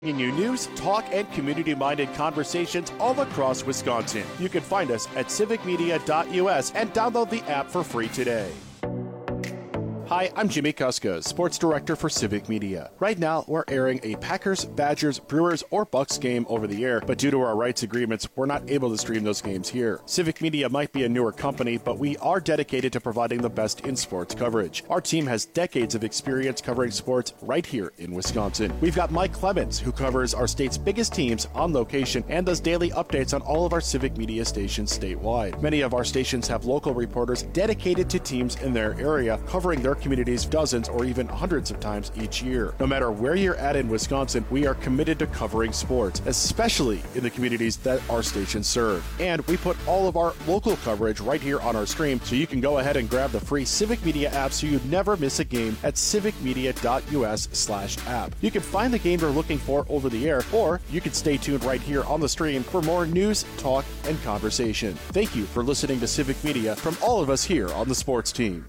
Bringing you news, talk, and community-minded conversations all across Wisconsin. You can find us at civicmedia.us and download the app for free today. Hi, I'm Jimmy Kuska, Sports Director for Civic Media. Right now, we're airing a Packers, Badgers, Brewers, or Bucks game over the air, but due to our rights agreements, we're not able to stream those games here. Civic Media might be a newer company, but we are dedicated to providing the best in sports coverage. Our team has decades of experience covering sports right here in Wisconsin. We've got Mike Clemens, who covers our state's biggest teams on location and does daily updates on all of our Civic Media stations statewide. Many of our stations have local reporters dedicated to teams in their area, covering their communities dozens or even hundreds of times each year. No matter where you're at in Wisconsin, we are committed to covering sports, especially in the communities that our stations serve. And we put all of our local coverage right here on our stream, so you can go ahead and grab the free Civic Media app so you never miss a game at civicmedia.us/app. You can find the game you're looking for over the air, or you can stay tuned right here on the stream for more news, talk, and conversation. Thank you for listening to Civic Media from all of us here on the sports team.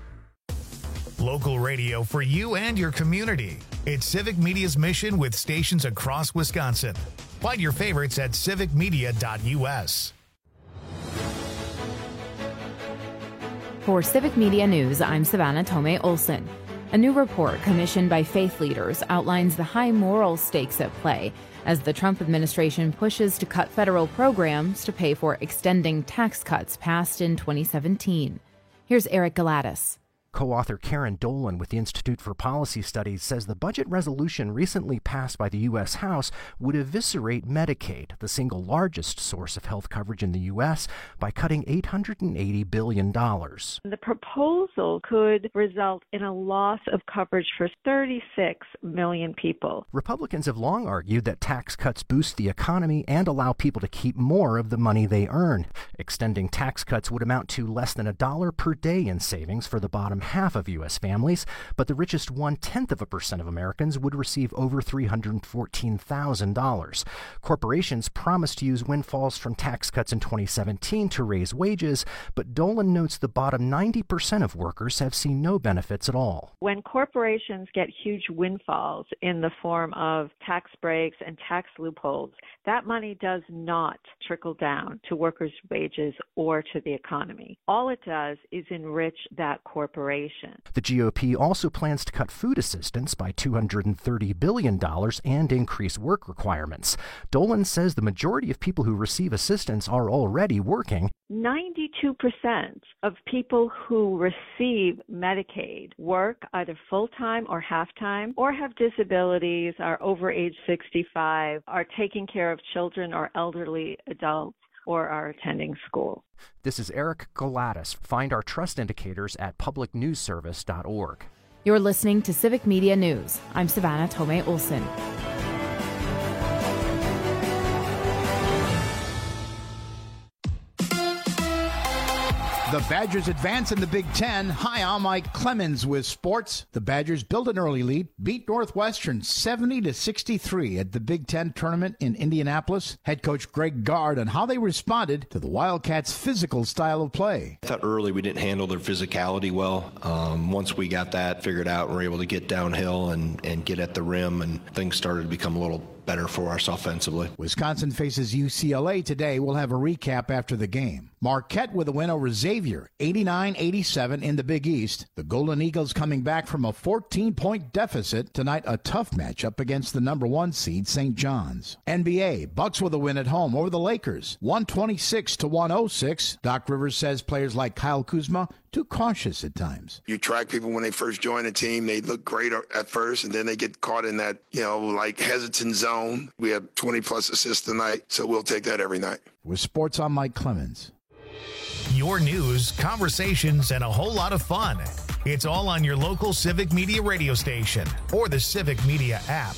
Local radio for you and your community. It's Civic Media's mission with stations across Wisconsin. Find your favorites at civicmedia.us. For Civic Media News, I'm Savannah Tomei Olson. A new report commissioned by faith leaders outlines the high moral stakes at play as the Trump administration pushes to cut federal programs to pay for extending tax cuts passed in 2017. Here's Eric Galatis. Co-author Karen Dolan with the Institute for Policy Studies says the budget resolution recently passed by the U.S. House would eviscerate Medicaid, the single largest source of health coverage in the U.S., by cutting $880 billion. The proposal could result in a loss of coverage for 36 million people. Republicans have long argued that tax cuts boost the economy and allow people to keep more of the money they earn. Extending tax cuts would amount to less than $1 per day in savings for the bottom half of U.S. families, but the richest 0.1% of Americans would receive over $314,000. Corporations promised to use windfalls from tax cuts in 2017 to raise wages, but Dolan notes the bottom 90% of workers have seen no benefits at all. When corporations get huge windfalls in the form of tax breaks and tax loopholes, that money does not trickle down to workers' wages or to the economy. All it does is enrich that corporation. The GOP also plans to cut food assistance by $230 billion and increase work requirements. Dolan says the majority of people who receive assistance are already working. 92% of people who receive Medicaid work either full-time or half-time, or have disabilities, are over age 65, are taking care of children or elderly adults, or are attending school. This is Eric Galatis. Find our trust indicators at publicnewsservice.org. You're listening to Civic Media News. I'm Savannah Tomei Olson. The Badgers advance in the Big Ten. Hi, I'm Mike Clemens with sports. The Badgers built an early lead, beat Northwestern 70-63 at the Big Ten tournament in Indianapolis. Head coach Greg Gard on how they responded to the Wildcats' physical style of play. I thought early we didn't handle their physicality well. Once we got that figured out, we were able to get downhill and get at the rim, and things started to become a little better for us offensively. Wisconsin faces UCLA today. We'll have a recap after the game. Marquette with a win over Xavier, 89-87 in the Big East. The Golden Eagles coming back from a 14-point deficit. Tonight, a tough matchup against the number 1 seed, St. John's. NBA, Bucks with a win at home over the Lakers, 126-106. Doc Rivers says players like Kyle Kuzma too cautious at times. You track people when they first join a team, they look great at first, and then they get caught in that, hesitant zone. We have 20-plus assists tonight, so we'll take that every night. With sports, I'm Mike Clemens. Your news, conversations, and a whole lot of fun. It's all on your local Civic Media radio station or the Civic Media app.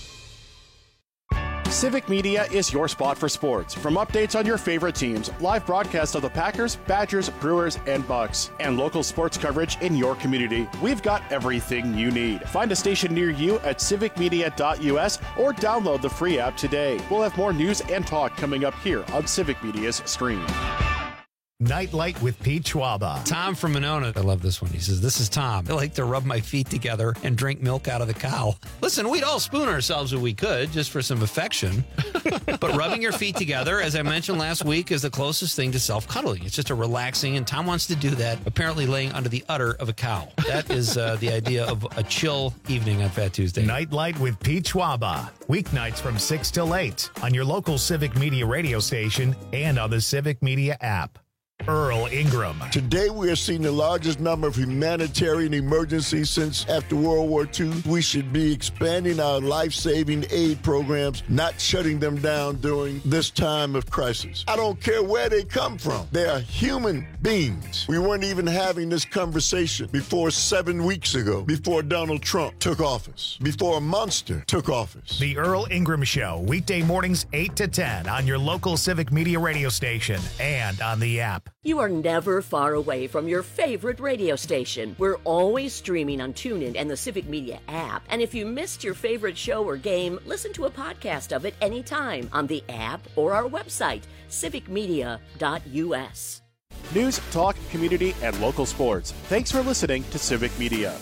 Civic Media is your spot for sports. From updates on your favorite teams, live broadcasts of the Packers, Badgers, Brewers, and Bucks, and local sports coverage in your community, we've got everything you need. Find a station near you at civicmedia.us or download the free app today. We'll have more news and talk coming up here on Civic Media's stream. Nightlight with Pete Schwaba. Tom from Monona. I love this one. He says, this is Tom. I like to rub my feet together and drink milk out of the cow. Listen, we'd all spoon ourselves if we could, just for some affection. But rubbing your feet together, as I mentioned last week, is the closest thing to self-cuddling. It's just a relaxing, and Tom wants to do that, apparently laying under the udder of a cow. That is the idea of a chill evening on Fat Tuesday. Nightlight with Pete Schwaba. Weeknights from 6 till 8 on your local Civic Media radio station and on the Civic Media app. Earl Ingram. Today we are seeing the largest number of humanitarian emergencies since after World War II. We should be expanding our life-saving aid programs, not shutting them down during this time of crisis. I don't care where they come from. They are human beings. We weren't even having this conversation before 7 weeks ago, before Donald Trump took office, before a monster took office. The Earl Ingram Show, weekday mornings 8 to 10 on your local Civic Media radio station and on the app. You are never far away from your favorite radio station. We're always streaming on TuneIn and the Civic Media app. And if you missed your favorite show or game, listen to a podcast of it anytime on the app or our website, civicmedia.us. News, talk, community, and local sports. Thanks for listening to Civic Media.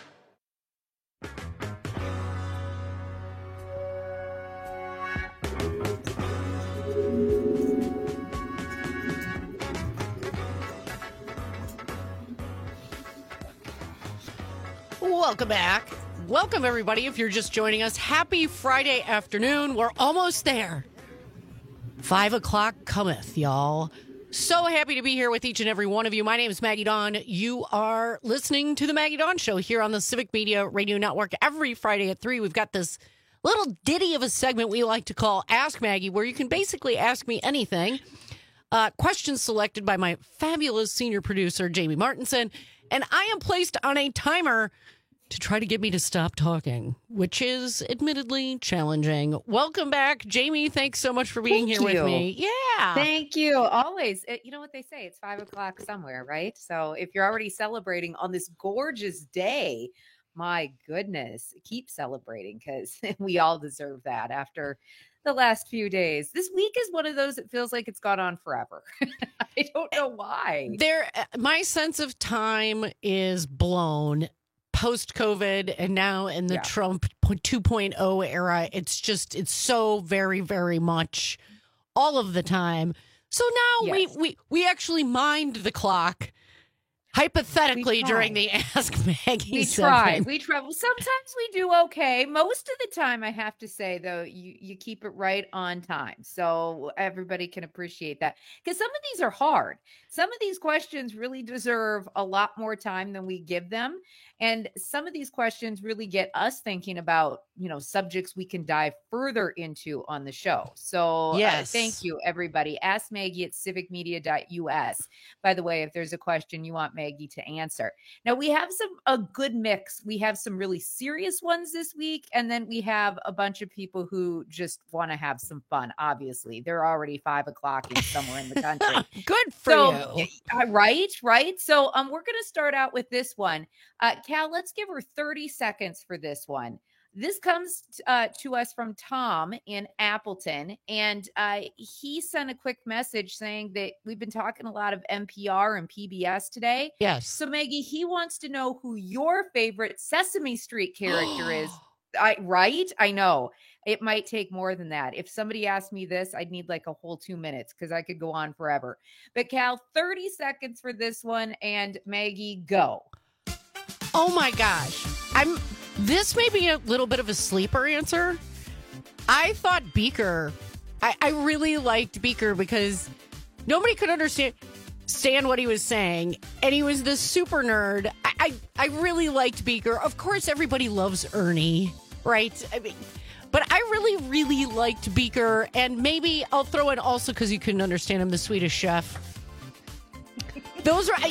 Welcome back. Welcome, everybody. If you're just joining us, happy Friday afternoon. We're almost there. 5 o'clock cometh, y'all. So happy to be here with each and every one of you. My name is Maggie Dawn. You are listening to the Maggie Dawn Show here on the Civic Media Radio Network every Friday at 3. We've got this little ditty of a segment we like to call Ask Maggie, where you can basically ask me anything. Questions selected by my fabulous senior producer, Jamie Martinson. And I am placed on a timer to try to get me to stop talking, which is admittedly challenging. Welcome back, Jamie. Thanks so much for being here with me. Yeah. Thank you. Always. You know what they say? It's 5 o'clock somewhere, right? So if you're already celebrating on this gorgeous day, my goodness, keep celebrating because we all deserve that after the last few days. This week is one of those that feels like it's gone on forever. I don't know why. My sense of time is blown post-COVID and now in the Trump 2.0 era. It's so very, very much all of the time. So now we actually mind the clock. Hypothetically, during the Ask Maggie segment. We try. Sometimes we do okay. Most of the time, I have to say, though, you keep it right on time. So everybody can appreciate that. Because some of these are hard. Some of these questions really deserve a lot more time than we give them. And some of these questions really get us thinking about, subjects we can dive further into on the show. So thank you, everybody. Ask Maggie at civicmedia.us. By the way, if there's a question you want Maggie to answer. Now, we have a good mix. We have some really serious ones this week, and then we have a bunch of people who just want to have some fun, obviously. They're already 5 o'clock somewhere in the country. Good for you. Right? So we're going to start out with this one. Cal, let's give her 30 seconds for this one. This comes to us from Tom in Appleton, and he sent a quick message saying that we've been talking a lot of NPR and PBS today. Yes. So, Maggie, he wants to know who your favorite Sesame Street character is. Right? I know. It might take more than that. If somebody asked me this, I'd need like a whole 2 minutes because I could go on forever. But, Cal, 30 seconds for this one, and Maggie, go. Oh, my gosh. This may be a little bit of a sleeper answer. I thought Beaker. I really liked Beaker because nobody could understand what he was saying, and he was this super nerd. I really liked Beaker. Of course, everybody loves Ernie, right? But I really, really liked Beaker, and maybe I'll throw in also because you couldn't understand him, the Swedish Chef. Those are,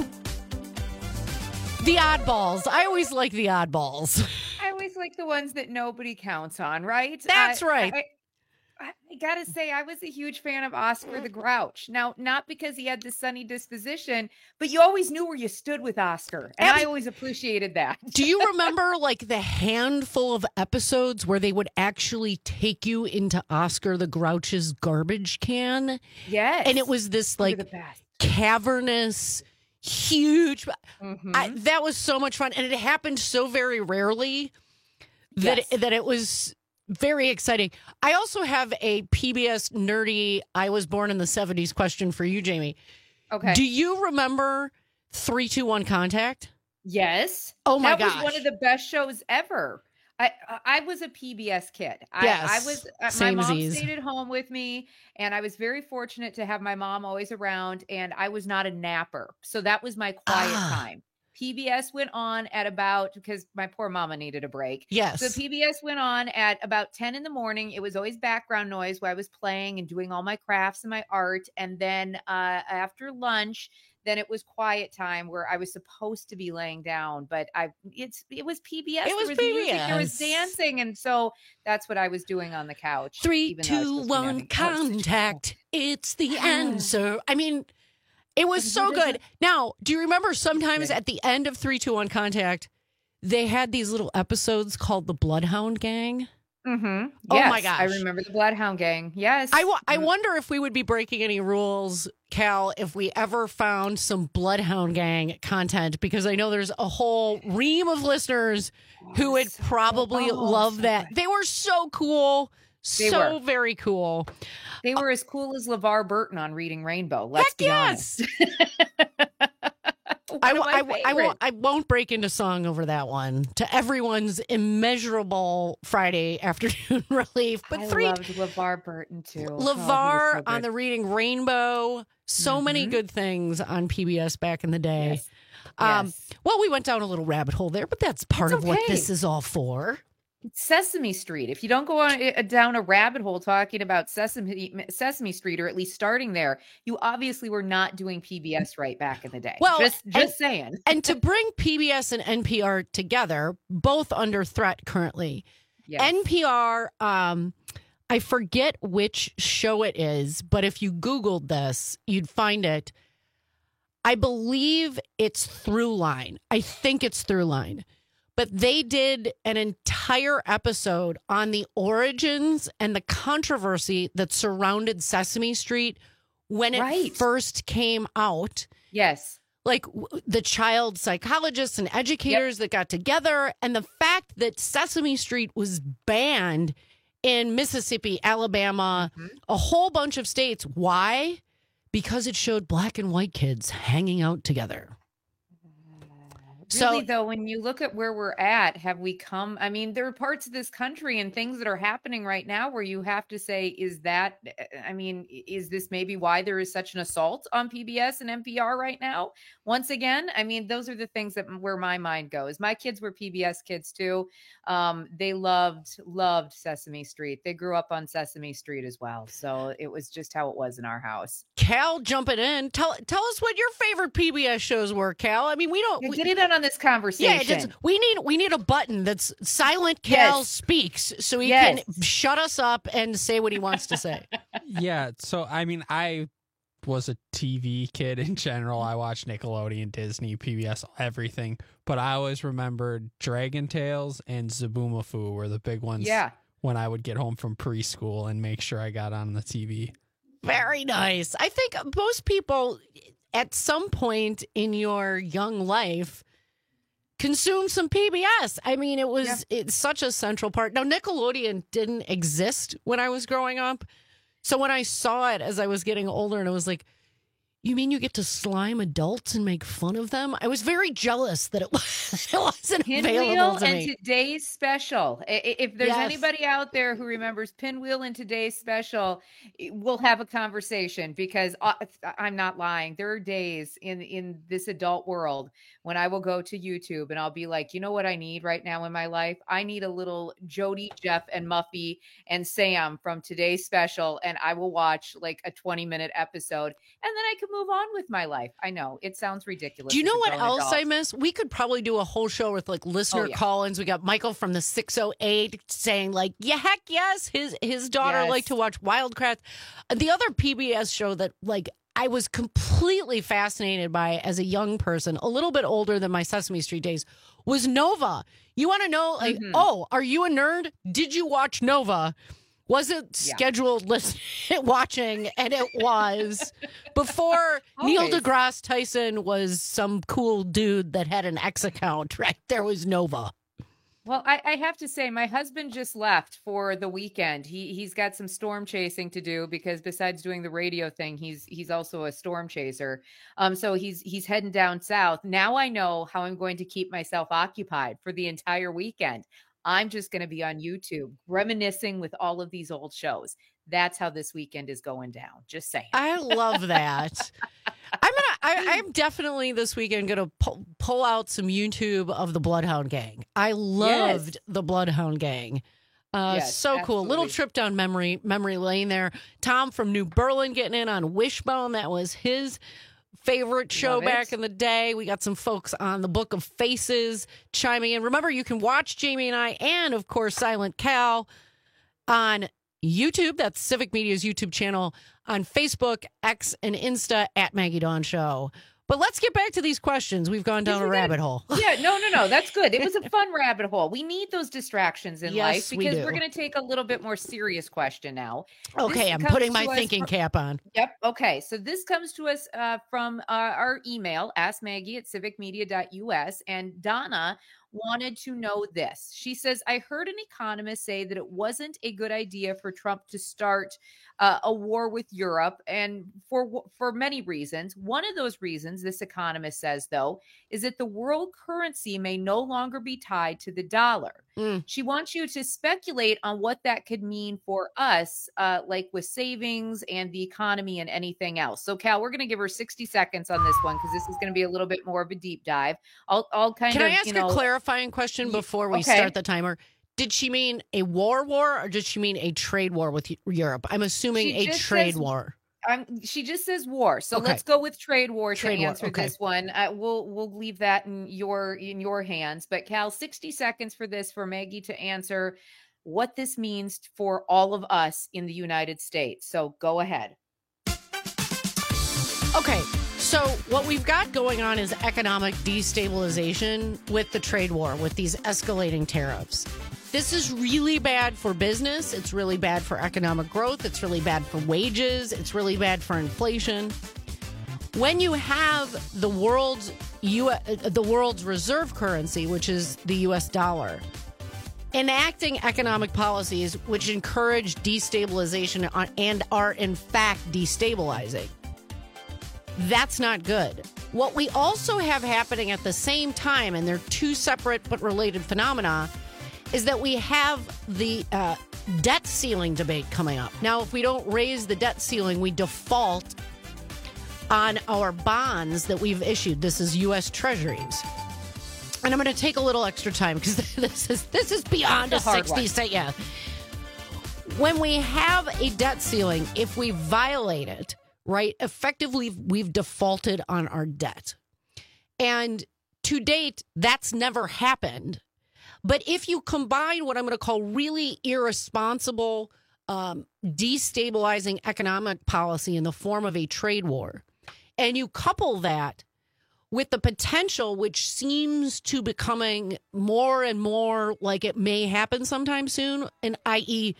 the oddballs. I always like the oddballs. I always like the ones that nobody counts on, right? That's right. I gotta say, I was a huge fan of Oscar the Grouch. Now, not because he had the sunny disposition, but you always knew where you stood with Oscar. And I always appreciated that. Do you remember like the handful of episodes where they would actually take you into Oscar the Grouch's garbage can? Yes. And it was this like cavernous, huge. Mm-hmm. That was so much fun. And it happened so very rarely that, that it was very exciting. I also have a PBS nerdy, I was born in the 70s question for you, Jamie. Okay. Do you remember 3-2-1 Contact? Yes. Oh my gosh. gosh. That was one of the best shows ever. I was a PBS kid. Yes. I was my mom stayed at home with me, and I was very fortunate to have my mom always around, and I was not a napper. So that was my quiet time. PBS went on at about, because my poor mama needed a break. Yes. So PBS went on at about 10 in the morning. It was always background noise while I was playing and doing all my crafts and my art. And then after lunch, then it was quiet time where I was supposed to be laying down, but it was PBS. It was there was PBS. music, there was dancing, and so that's what I was doing on the couch. 3-2-1 Contact. It's the answer. I mean, it was so good. Now, do you remember sometimes at the end of 3-2-1 Contact, they had these little episodes called the Bloodhound Gang? Mm-hmm. Oh yes, my gosh. I remember the Bloodhound Gang. Yes. I wonder if we would be breaking any rules, Cal, if we ever found some Bloodhound Gang content, because I know there's a whole ream of listeners who would probably love that. They were so cool. So very cool. They were as cool as LeVar Burton on Reading Rainbow. Let's be honest. I won't break into song over that one, to everyone's immeasurable Friday afternoon relief. But I loved LeVar Burton too. LeVar on the Reading Rainbow. So many good things on PBS back in the day. Yes. Well, we went down a little rabbit hole there, but that's part of what this is all for. Sesame Street. If you don't go down a rabbit hole talking about Sesame Street, or at least starting there, you obviously were not doing PBS right back in the day. Well, just saying. And to bring PBS and NPR together, both under threat currently. Yes. NPR, I forget which show it is, but if you Googled this, you'd find it. I believe it's Throughline. I think it's Throughline. But they did an entire episode on the origins and the controversy that surrounded Sesame Street when it first came out. Yes. Like the child psychologists and educators that got together, and the fact that Sesame Street was banned in Mississippi, Alabama, a whole bunch of states. Why? Because it showed black and white kids hanging out together. Really, though, when you look at where we're at, have we come? I mean, there are parts of this country and things that are happening right now where you have to say, is this maybe why there is such an assault on PBS and NPR right now? Once again, I mean, those are the things where my mind goes. My kids were PBS kids too. They loved Sesame Street. They grew up on Sesame Street as well. So it was just how it was in our house. Cal, jumping in. Tell us what your favorite PBS shows were, Cal. I mean, get it on this conversation. Yeah, we need a button that's silent Cal speaks, so he can shut us up and say what he wants to say. Yeah, so I mean, I was a TV kid in general. I watched Nickelodeon, Disney, PBS, everything. But I always remembered Dragon Tales and Zaboomafoo were the big ones when I would get home from preschool and make sure I got on the TV. Very nice. I think most people at some point in your young life consume some PBS. I mean, it's such a central part. Now, Nickelodeon didn't exist when I was growing up. So when I saw it as I was getting older, and I was like, you mean you get to slime adults and make fun of them? I was very jealous that it wasn't available to me. And Today's Special. If there's anybody out there who remembers Pinwheel and Today's Special, we'll have a conversation, because I'm not lying. There are days in this adult world when I will go to YouTube and I'll be like, you know what I need right now in my life? I need a little Jody, Jeff, and Muffy and Sam from Today's Special, and I will watch like a 20-minute episode, and then I can move on with my life. I know it sounds ridiculous. Do you know what else I miss? We could probably do a whole show with like listener call-ins. We got Michael from the 608 saying like, yeah, heck yes. His daughter liked to watch Wildcrafts. The other PBS show that like I was completely fascinated by as a young person, a little bit older than my Sesame Street days, was Nova. You want to know, like, oh, are you a nerd? Did you watch Nova? wasn't scheduled watching, and it was before Neil deGrasse Tyson was some cool dude that had an X account, right? There was Nova. Well, I have to say, my husband just left for the weekend. He's got some storm chasing to do because besides doing the radio thing, he's also a storm chaser. So he's heading down south. Now I know how I'm going to keep myself occupied for the entire weekend. I'm just going to be on YouTube reminiscing with all of these old shows. That's how this weekend is going down. Just saying. I love that. I'm definitely this weekend going to pull out some YouTube of the Bloodhound Gang. I loved the Bloodhound Gang. So cool. Absolutely. Little trip down memory lane there. Tom from New Berlin getting in on Wishbone. That was his favorite show back in the day. We got some folks on the Book of Faces chiming in. Remember, you can watch Jamie and I and, of course, Silent Cal on YouTube. That's Civic Media's YouTube channel. On Facebook, X, and Insta at Maggie Dawn Show. But let's get back to these questions. We've gone down a rabbit hole. Yeah, no. That's good. It was a fun rabbit hole. We need those distractions in life because we're going to take a little bit more serious question now. Okay, I'm putting my thinking cap on. Yep. Okay. So this comes to us from our email, askmaggie@civicmedia.us. And Donna wanted to know this. She says, I heard an economist say that it wasn't a good idea for Trump to start a war with Europe, and for many reasons. One of those reasons, this economist says, though, is that the world currency may no longer be tied to the dollar. She wants you to speculate on what that could mean for us, like with savings and the economy and anything else. So, Cal, we're going to give her 60 seconds on this one because this is going to be a little bit more of a deep dive. Can I ask a clarifying question before we start the timer? Did she mean a war, or did she mean a trade war with Europe? I'm assuming a trade war. She just says war, so let's go with trade war to answer this one. We'll leave that in your hands. But Cal, 60 seconds for this for Maggie to answer what this means for all of us in the United States. So go ahead. Okay. So what we've got going on is economic destabilization with the trade war, with these escalating tariffs. This is really bad for business. It's really bad for economic growth. It's really bad for wages. It's really bad for inflation. When you have the world's reserve currency, which is the U.S. dollar, enacting economic policies which encourage destabilization and are in fact destabilizing, that's not good. What we also have happening at the same time, and they're two separate but related phenomena, is that we have the debt ceiling debate coming up. Now, if we don't raise the debt ceiling, we default on our bonds that we've issued. This is U.S. Treasuries. And I'm going to take a little extra time because this is beyond a 60 second. Yeah. When we have a debt ceiling, if we violate it, right, effectively we've defaulted on our debt. And to date, that's never happened. But if you combine what I'm going to call really irresponsible, destabilizing economic policy in the form of a trade war, and you couple that with the potential, which seems to becoming more and more like it may happen sometime soon, and i.e.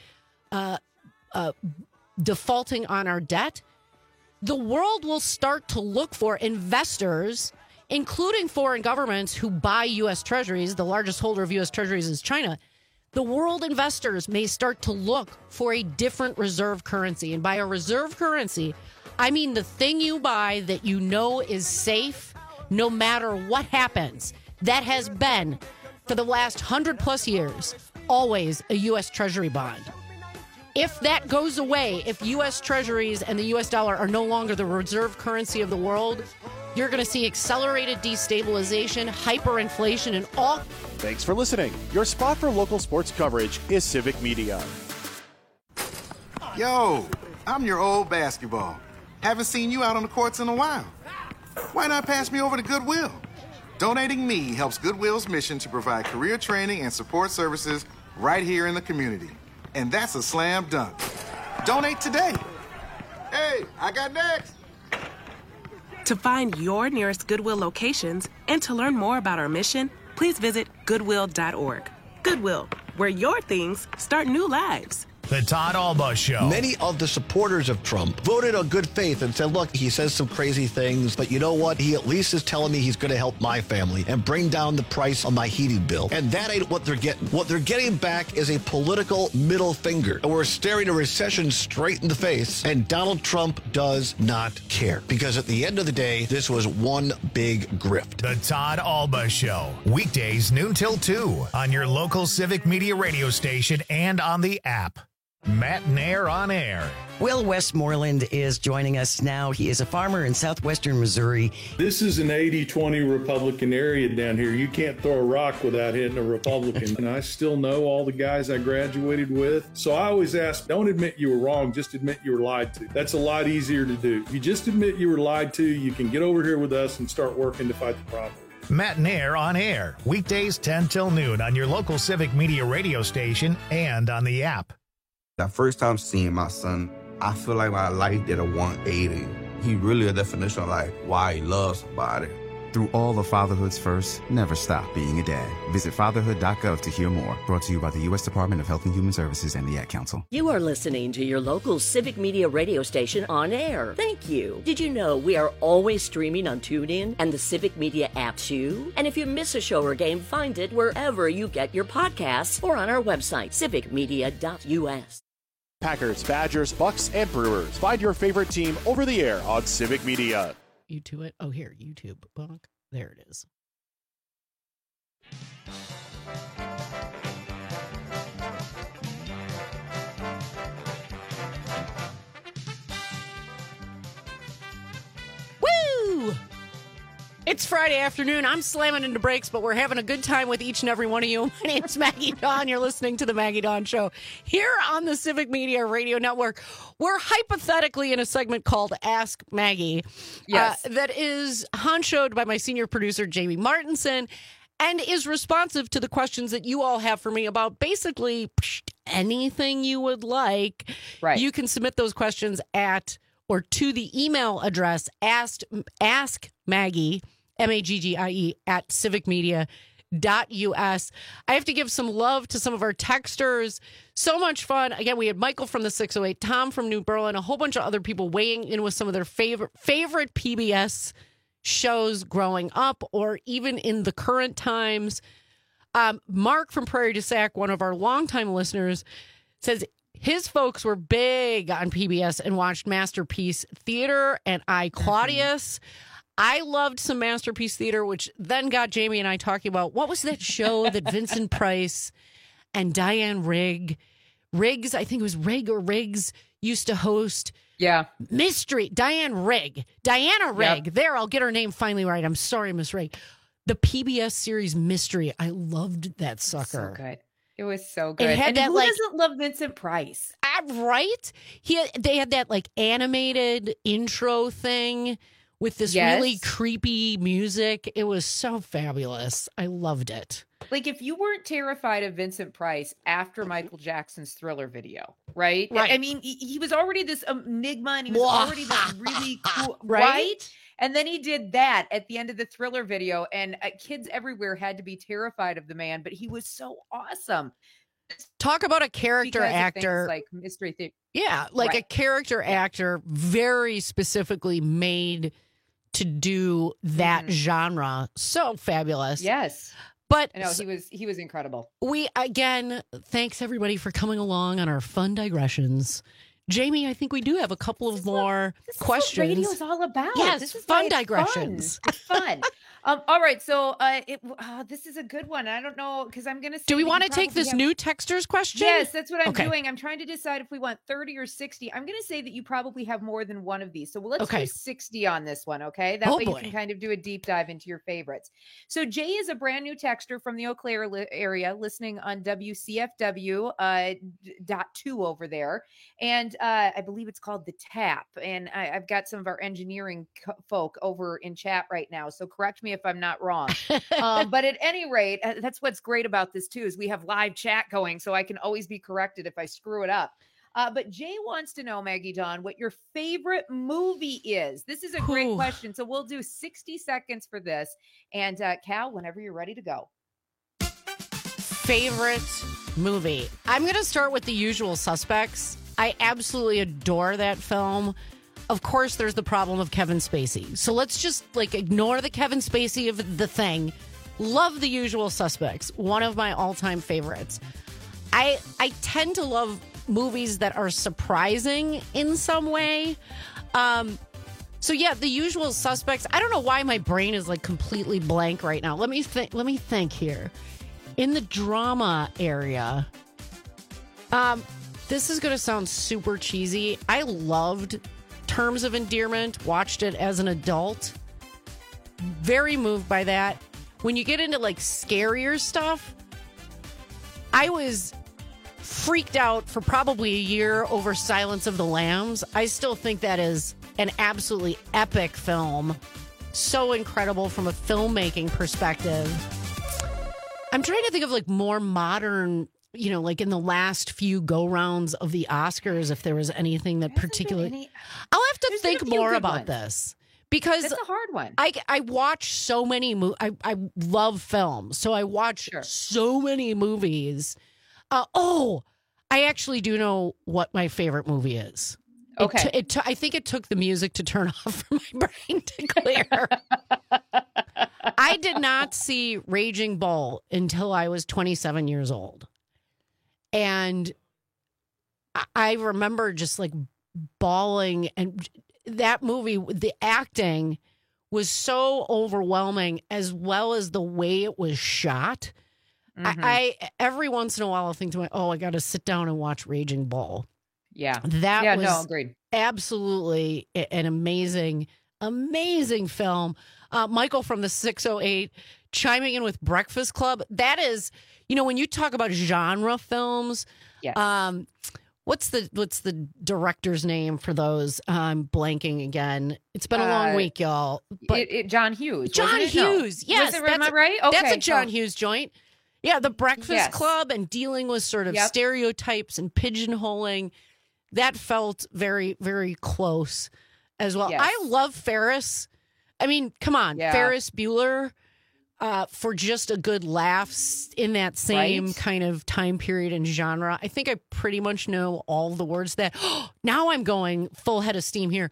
Defaulting on our debt, the world will start to look for investors, including foreign governments who buy U.S. Treasuries. The largest holder of U.S. Treasuries is China. The world investors may start to look for a different reserve currency. And by a reserve currency, I mean the thing you buy that you know is safe no matter what happens. That has been, for the last 100+ years, always a U.S. Treasury bond. If that goes away, if U.S. Treasuries and the U.S. dollar are no longer the reserve currency of the world, you're going to see accelerated destabilization, hyperinflation, and all. Thanks for listening. Your spot for local sports coverage is Civic Media. Yo, I'm your old basketball. Haven't seen you out on the courts in a while. Why not pass me over to Goodwill? Donating me helps Goodwill's mission to provide career training and support services right here in the community. And that's a slam dunk. Donate today. Hey, I got next. To find your nearest Goodwill locations and to learn more about our mission, please visit Goodwill.org. Goodwill, where your things start new lives. The Todd Alba Show. Many of the supporters of Trump voted on good faith and said, look, he says some crazy things, but you know what? He at least is telling me he's going to help my family and bring down the price on my heating bill. And that ain't what they're getting. What they're getting back is a political middle finger. And we're staring a recession straight in the face. And Donald Trump does not care. Because at the end of the day, this was one big grift. The Todd Alba Show. Weekdays noon till 2 on your local Civic Media radio station and on the app. Matt Nair on air. Will Westmoreland is joining us now. He is a farmer in southwestern Missouri. This is an 80-20 Republican area down here. You can't throw a rock without hitting a Republican. And I still know all the guys I graduated with. So I always ask, don't admit you were wrong, just admit you were lied to. That's a lot easier to do. If you just admit you were lied to, you can get over here with us and start working to fight the problem. Matt Nair on air. Weekdays 10 till noon on your local Civic Media radio station and on the app. The first time seeing my son, I feel like my life did a 180. He really a definition of like why he loves somebody. Through all the fatherhood's first, never stop being a dad. Visit fatherhood.gov to hear more. Brought to you by the U.S. Department of Health and Human Services and the Ad Council. You are listening to your local Civic Media radio station on air. Thank you. Did you know we are always streaming on TuneIn and the Civic Media app too? And if you miss a show or game, find it wherever you get your podcasts or on our website, civicmedia.us. Packers, Badgers, Bucks, and Brewers. Find your favorite team over the air on Civic Media. You to it? Oh, here, YouTube. Buck. There it is. Woo! It's Friday afternoon. I'm slamming into brakes, but we're having a good time with each and every one of you. My name's Maggie Dawn. You're listening to the Maggie Dawn Show here on the Civic Media Radio Network. We're hypothetically in a segment called Ask Maggie. Yes. That is honchoed by my senior producer, Jamie Martinson, and is responsive to the questions that you all have for me about basically anything you would like. Right. You can submit those questions at or to the email address askmaggie, Maggie, at civicmedia.us. I have to give some love to some of our texters. So much fun. Again, we had Michael from the 608, Tom from New Berlin, a whole bunch of other people weighing in with some of their favorite PBS shows growing up or even in the current times. Mark from Prairie du Sac, one of our longtime listeners, says his folks were big on PBS and watched Masterpiece Theater and I, Claudius. I loved some Masterpiece Theater, which then got Jamie and I talking about what was that show that Vincent Price and Diane Riggs, I think it was Riggs, used to host. Yeah. Mystery. Diana Rigg. Yep. There, I'll get her name finally right. I'm sorry, Miss Rigg. The PBS series Mystery. I loved that sucker. So good. It was so good. It had and that, who like, doesn't love Vincent Price? Right? They had that like animated intro thing with this really creepy music. It was so fabulous. I loved it. Like, if you weren't terrified of Vincent Price after Michael Jackson's Thriller video, right? Right. I mean, he was already this enigma and he was already this really cool, Right? And then he did that at the end of the Thriller video, and kids everywhere had to be terrified of the man, but he was so awesome. Talk about a character Because of actor. things like Mystery Theater. Yeah, like a character actor very specifically made to do that genre. So fabulous. Yes. But I know he was incredible. We again, thanks everybody for coming along on our fun digressions. Jamie, I think we do have a couple of more questions. What radio is all about. Yes, this is fun why it's digressions. Fun. It's fun. All right, so this is a good one. I don't know because I'm going to. Do we want to take this new texter's question? Yes, that's what I'm Okay. doing. I'm trying to decide if we want 30 or 60. I'm going to say that you probably have more than one of these. So let's Okay. do 60 on this one, okay? That Oh, way boy. you can kind of do a deep dive into your favorites. So Jay is a brand new texter from the Eau Claire area, listening on WCFW .2 over there, and I believe it's called The Tap. And I've got some of our engineering folk over in chat right now, so correct me if I'm not wrong. But at any rate, that's what's great about this too, is we have live chat going, so I can always be corrected if I screw it up. But Jay wants to know, Maggie Dawn, what your favorite movie is. This is a great question. So we'll do 60 seconds for this. And Cal, whenever you're ready to go. favorite movie. I'm going to start with The Usual Suspects. I absolutely adore that film. Of course, there's the problem of Kevin Spacey. So let's just ignore the Kevin Spacey of the thing. Love The Usual Suspects. One of my all-time favorites. I tend to love movies that are surprising in some way. So yeah, The Usual Suspects. I don't know why my brain is completely blank right now. Let me think here. In the drama area, this is going to sound super cheesy. I loved Terms of Endearment. Watched it as an adult. Very moved by that. When you get into scarier stuff, I was freaked out for probably a year over Silence of the Lambs. I still think that is an absolutely epic film. So incredible from a filmmaking perspective. I'm trying to think of more modern, in the last few go-rounds of the Oscars, if there was anything that particularly... I'll have to think more about this. Because that's a hard one. I watch so many movies. I love film. So I watch so many movies. I actually do know what my favorite movie is. Okay. I think it took the music to turn off for my brain to clear. I did not see Raging Bull until I was 27 years old. And I remember just bawling. And that movie, the acting was so overwhelming, as well as the way it was shot. Mm-hmm. I every once in a while, I'll think to myself, I got to sit down and watch Raging Bull. Yeah. That was agreed. Absolutely an amazing, amazing film. Michael from the 608 chiming in with Breakfast Club. That is, when you talk about genre films, yes. What's the director's name for those? I'm blanking again. It's been a long week, y'all. But John Hughes. John Hughes. No. Yes. Am I right? Okay. That's a John Hughes joint. Yeah, The Breakfast Club and dealing with sort of stereotypes and pigeonholing. That felt very, very close as well. Yes. I love Ferris. I mean, come on. Yeah. Ferris Bueller for just a good laugh in that same kind of time period and genre. I think I pretty much know all the words that. Now I'm going full head of steam here.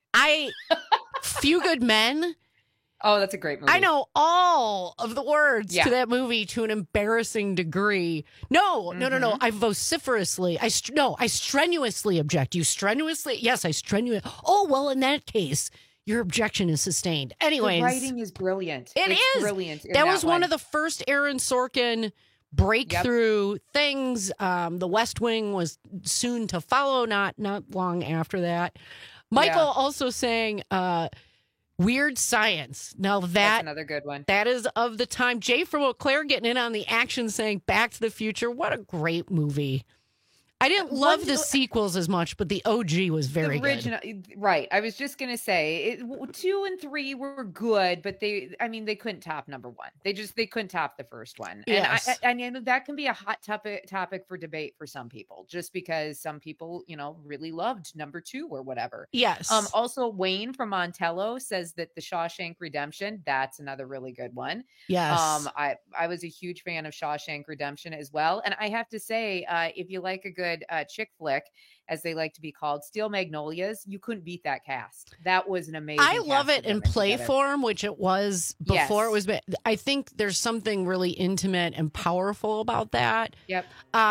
Few Good Men. Oh, that's a great movie. I know all of the words to that movie to an embarrassing degree. No. I vociferously, I strenuously object. You strenuously? Yes, I strenuously. Oh, well, in that case, your objection is sustained. Anyways. The writing is brilliant. It's brilliant. That was one of the first Aaron Sorkin breakthrough things. The West Wing was soon to follow, not long after that. Michael also saying, Weird Science. Now that's another good one. That is of the time. Jay from Eau Claire getting in on the action saying Back to the Future. What a great movie. I didn't love the sequels as much, but the OG was very good. Right. I was just going to say 2 and 3 were good, but they couldn't top number 1. They couldn't top the first one. Yes. And I know that can be a hot topic for debate for some people, just because some people, really loved number 2 or whatever. Yes. Also Wayne from Montello says that The Shawshank Redemption, that's another really good one. Yes. I was a huge fan of Shawshank Redemption as well. And I have to say, if you like a good chick flick, as they like to be called, Steel Magnolias, you couldn't beat that cast. That was an amazing I love it in play form, which it was before it was. I think there's something really intimate and powerful about that. Yep.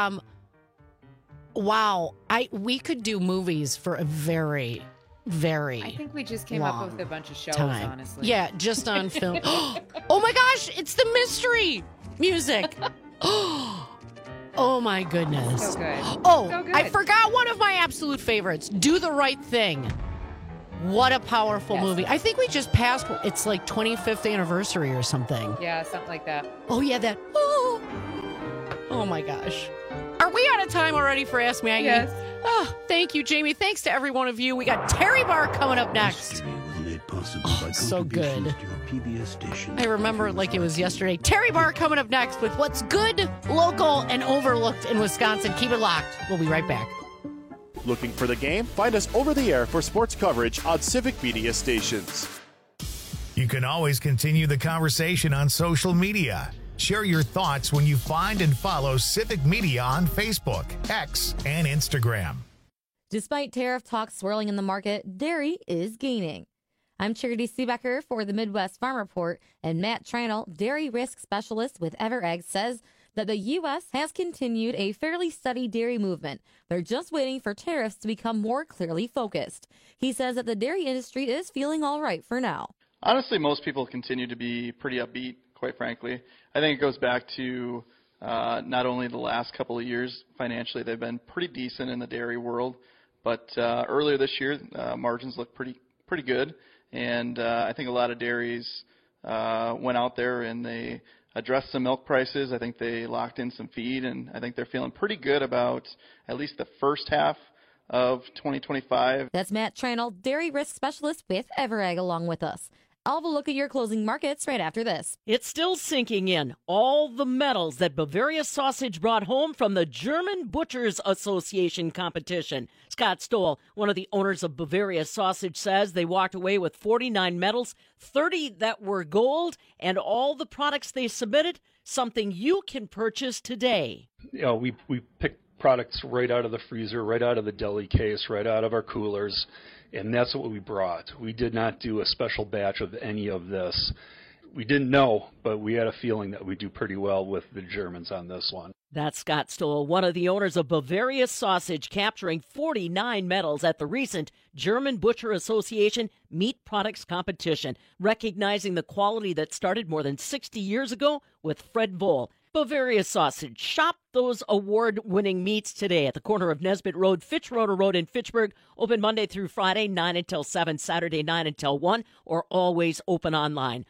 Wow. We could do movies for a very, very I think we just came up with a bunch of shows, honestly. Yeah, just on film. Oh my gosh, it's the mystery music. Oh my goodness. So good. Oh, so good. I forgot one of my absolute favorites. Do the Right Thing. What a powerful movie. I think we just passed, it's 25th anniversary or something. Yeah, something like that. Oh yeah, that. Oh my gosh. Are we out of time already for Ask Maggie? Yes. Oh, thank you, Jamie. Thanks to every one of you. We got Terry Bar coming up next. Oh, so good. I remember it like it was yesterday. Terry Bar coming up next with what's good, local, and overlooked in Wisconsin. Keep it locked. We'll be right back. Looking for the game? Find us over the air for sports coverage on Civic Media stations. You can always continue the conversation on social media. Share your thoughts when you find and follow Civic Media on Facebook, X, and Instagram. Despite tariff talks swirling in the market, dairy is gaining. I'm Charity Seebecker for the Midwest Farm Report, and Matt Tranel, dairy risk specialist with EverEgg, says that the U.S. has continued a fairly steady dairy movement. They're just waiting for tariffs to become more clearly focused. He says that the dairy industry is feeling all right for now. Honestly, most people continue to be pretty upbeat, quite frankly. I think it goes back to not only the last couple of years financially, they've been pretty decent in the dairy world, but earlier this year, margins looked pretty good, and I think a lot of dairies went out there and they addressed some milk prices. I think they locked in some feed, and I think they're feeling pretty good about at least the first half of 2025. That's Matt Tranel, dairy risk specialist with EverEgg, along with us. I'll have a look at your closing markets right after this. It's still sinking in. All the medals that Bavaria Sausage brought home from the German Butchers Association competition. Scott Stoll, one of the owners of Bavaria Sausage, says they walked away with 49 medals, 30 that were gold, and all the products they submitted, something you can purchase today. You know, we picked products right out of the freezer, right out of the deli case, right out of our coolers. And that's what we brought. We did not do a special batch of any of this. We didn't know, but we had a feeling that we'd do pretty well with the Germans on this one. That's Scott Stoll, one of the owners of Bavaria Sausage, capturing 49 medals at the recent German Butcher Association Meat Products Competition, recognizing the quality that started more than 60 years ago with Fred Voll. Bavaria Sausage. Shop those award-winning meats today at the corner of Nesbitt Road, Fitzroder Road in Fitchburg. Open Monday through Friday, 9 until 7, Saturday, 9 until 1, or always open online.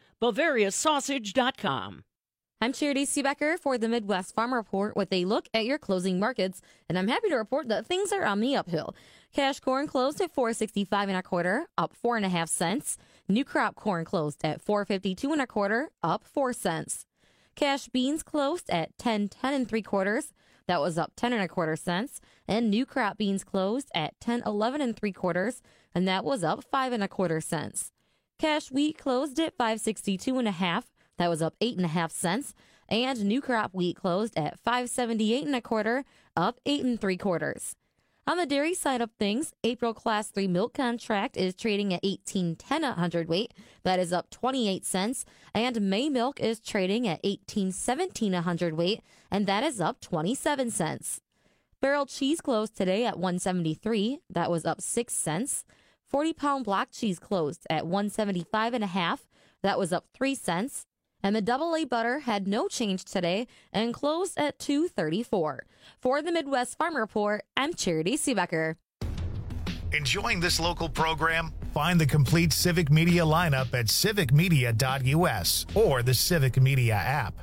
BavariaSausage.com. I'm Charity Seebecker for the Midwest Farm Report with a look at your closing markets, and I'm happy to report that things are on the uphill. Cash corn closed at $4.65 1/4, up 4.5 cents. New crop corn closed at $4.52 1/4, up 4 cents. Cash beans closed at $10.10 3/4. That was up 10 1/4 cents. And new crop beans closed at $10.11 3/4, and that was up 5 1/4 cents. Cash wheat closed at $5.62 1/2. That was up 8.5 cents. And new crop wheat closed at $5.78 1/4, up 8 3/4. On the dairy side of things, April Class 3 milk contract is trading at $18.10 a hundredweight. That is up 28 cents. And May milk is trading at $18.17 a hundredweight, and that is up 27 cents. Barrel cheese closed today at $1.73. That was up 6 cents. 40-pound block cheese closed at $1.75 1/2. That was up 3 cents. And the AA butter had no change today and closed at $2.34. For the Midwest Farm Report, I'm Charity Seebecker. Enjoying this local program? Find the complete Civic Media lineup at civicmedia.us or the Civic Media app.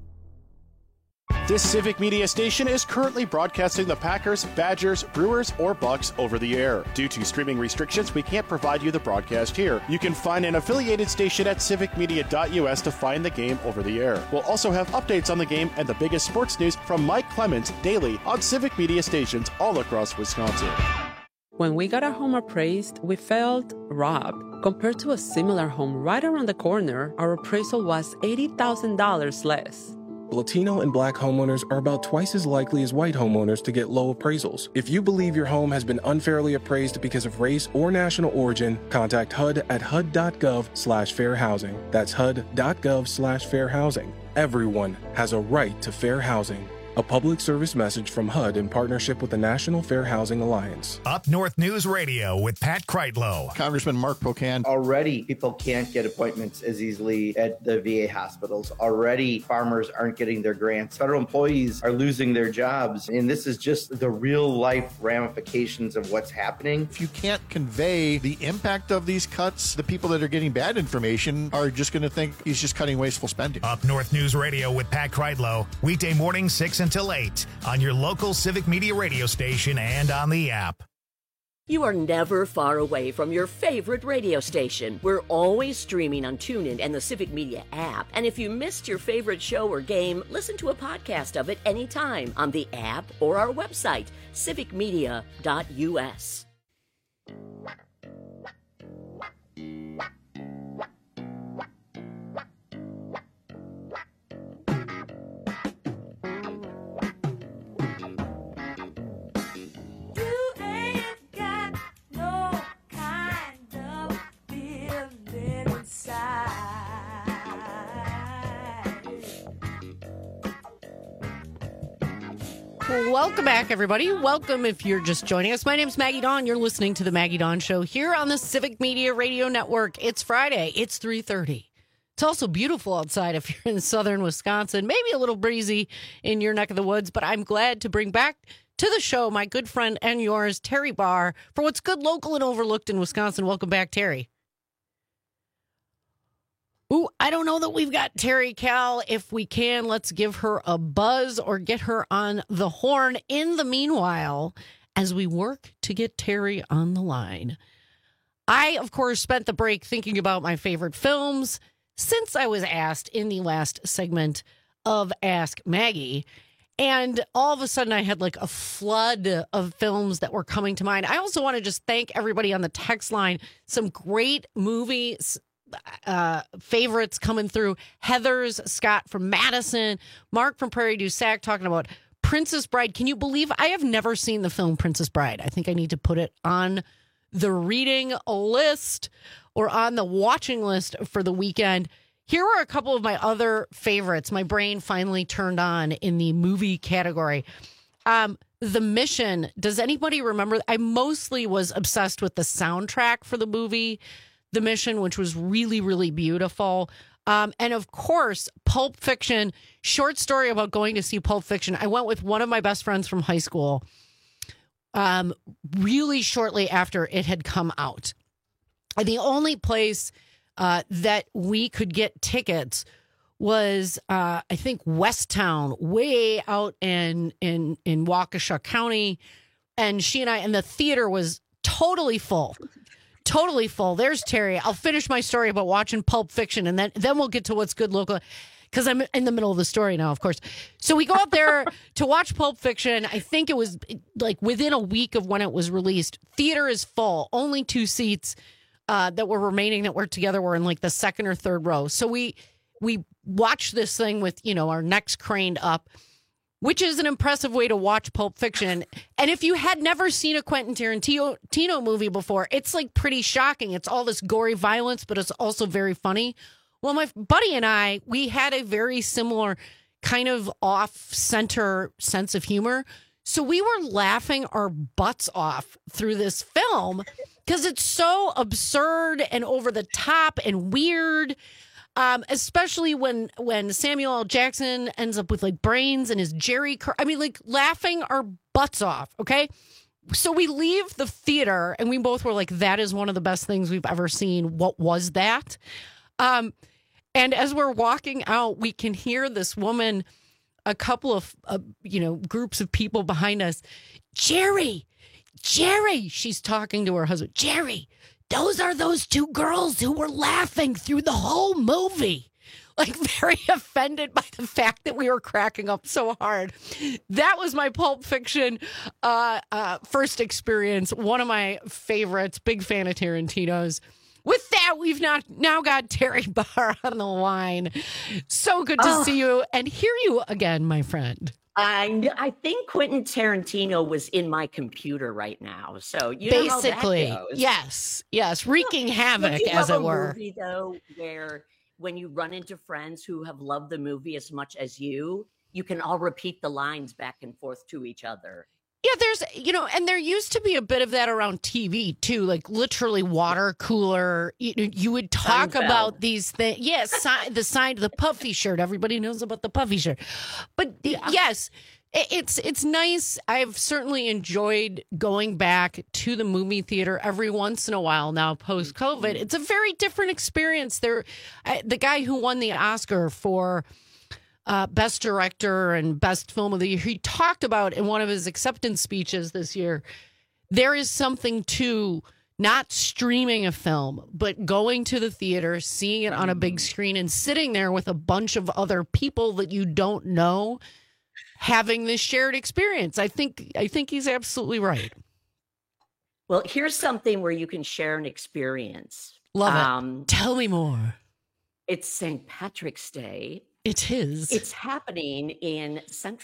This Civic Media station is currently broadcasting the Packers, Badgers, Brewers, or Bucks over the air. Due to streaming restrictions, we can't provide you the broadcast here. You can find an affiliated station at civicmedia.us to find the game over the air. We'll also have updates on the game and the biggest sports news from Mike Clemens daily on Civic Media stations all across Wisconsin. When we got our home appraised, we felt robbed. Compared to a similar home right around the corner, our appraisal was $80,000 less. Latino and Black homeowners are about twice as likely as white homeowners to get low appraisals. If you believe your home has been unfairly appraised because of race or national origin, contact HUD at hud.gov/fair housing. That's hud.gov/fair housing. Everyone has a right to fair housing. A public service message from HUD in partnership with the National Fair Housing Alliance. Up North News Radio with Pat Kreitlow. Congressman Mark Pocan. Already, people can't get appointments as easily at the VA hospitals. Already, farmers aren't getting their grants. Federal employees are losing their jobs. And this is just the real-life ramifications of what's happening. If you can't convey the impact of these cuts, the people that are getting bad information are just going to think he's just cutting wasteful spending. Up North News Radio with Pat Kreitlow. Weekday morning, 6 until 8 on your local Civic Media radio station and on the app. You are never far away from your favorite radio station. We're always streaming on TuneIn and the Civic Media app. And if you missed your favorite show or game, listen to a podcast of it anytime on the app or our website, civicmedia.us. Welcome back, everybody. Welcome if you're just joining us. My name's Maggie Dawn. You're listening to the Maggie Dawn Show here on the Civic Media Radio Network. It's Friday. It's 3:30. It's also beautiful outside if you're in southern Wisconsin. Maybe a little breezy in your neck of the woods, but I'm glad to bring back to the show my good friend and yours, Terry Barr, for what's good, local, and overlooked in Wisconsin. Welcome back, Terry. Ooh, I don't know that we've got Terry Cal. If we can, let's give her a buzz or get her on the horn. In the meanwhile, as we work to get Terry on the line, I, of course, spent the break thinking about my favorite films since I was asked in the last segment of Ask Maggie. And all of a sudden, I had like a flood of films that were coming to mind. I also want to just thank everybody on the text line. Some great movies. Favorites coming through. Heather's, Scott from Madison, Mark from Prairie du Sac talking about Princess Bride. Can you believe I have never seen the film Princess Bride? I think I need to put it on the reading list or on the watching list for the weekend. Here are a couple of my other favorites. My brain finally turned on in the movie category. The Mission. Does anybody remember? I mostly was obsessed with the soundtrack for the movie The Mission, which was really, really beautiful. And of course, Pulp Fiction, short story about going to see Pulp Fiction. I went with one of my best friends from high school really shortly after it had come out. And the only place that we could get tickets was, I think, West Town, way out in Waukesha County. And she and I, and the theater was totally full. Totally full. There's Terry. I'll finish my story about watching Pulp Fiction, and then we'll get to what's good local, because I'm in the middle of the story now, of course. So we go up there to watch Pulp Fiction. I think it was like within a week of when it was released. Theater is full. Only 2 seats that were remaining that were together were in like the second or third row. So we watched this thing with, our necks craned up, which is an impressive way to watch Pulp Fiction. And if you had never seen a Quentin Tarantino movie before, it's like pretty shocking. It's all this gory violence, but it's also very funny. Well, my buddy and I, we had a very similar kind of off-center sense of humor. So we were laughing our butts off through this film because it's so absurd and over the top and weird. Especially when Samuel L. Jackson ends up with like brains and his Jerry laughing our butts off. Okay. So we leave the theater and we both were like, that is one of the best things we've ever seen. What was that? And as we're walking out, we can hear this woman, a couple of, groups of people behind us. Jerry, she's talking to her husband. Jerry, those are those 2 girls who were laughing through the whole movie. Like, very offended by the fact that we were cracking up so hard. That was my Pulp Fiction first experience. One of my favorites. Big fan of Tarantino's. With that, we've now got Terry Barr on the line. So good to see you and hear you again, my friend. I think Quentin Tarantino was in my computer right now. So you know basically, how that goes. Yes, wreaking havoc, as it were. Movie, though, where when you run into friends who have loved the movie as much as you can all repeat the lines back and forth to each other. Yeah, there's, and there used to be a bit of that around TV too, like literally water cooler. You would talk about these things. Yes, the puffy shirt. Everybody knows about the puffy shirt. But yes, it's nice. I've certainly enjoyed going back to the movie theater every once in a while now, post-COVID. It's a very different experience. The guy who won the Oscar for Best Director and Best Film of the Year, he talked about in one of his acceptance speeches this year, there is something to not streaming a film, but going to the theater, seeing it on a big screen and sitting there with a bunch of other people that you don't know, having this shared experience. I think he's absolutely right. Well, here's something where you can share an experience. Love it. Tell me more. It's St. Patrick's Day. It is. It's happening in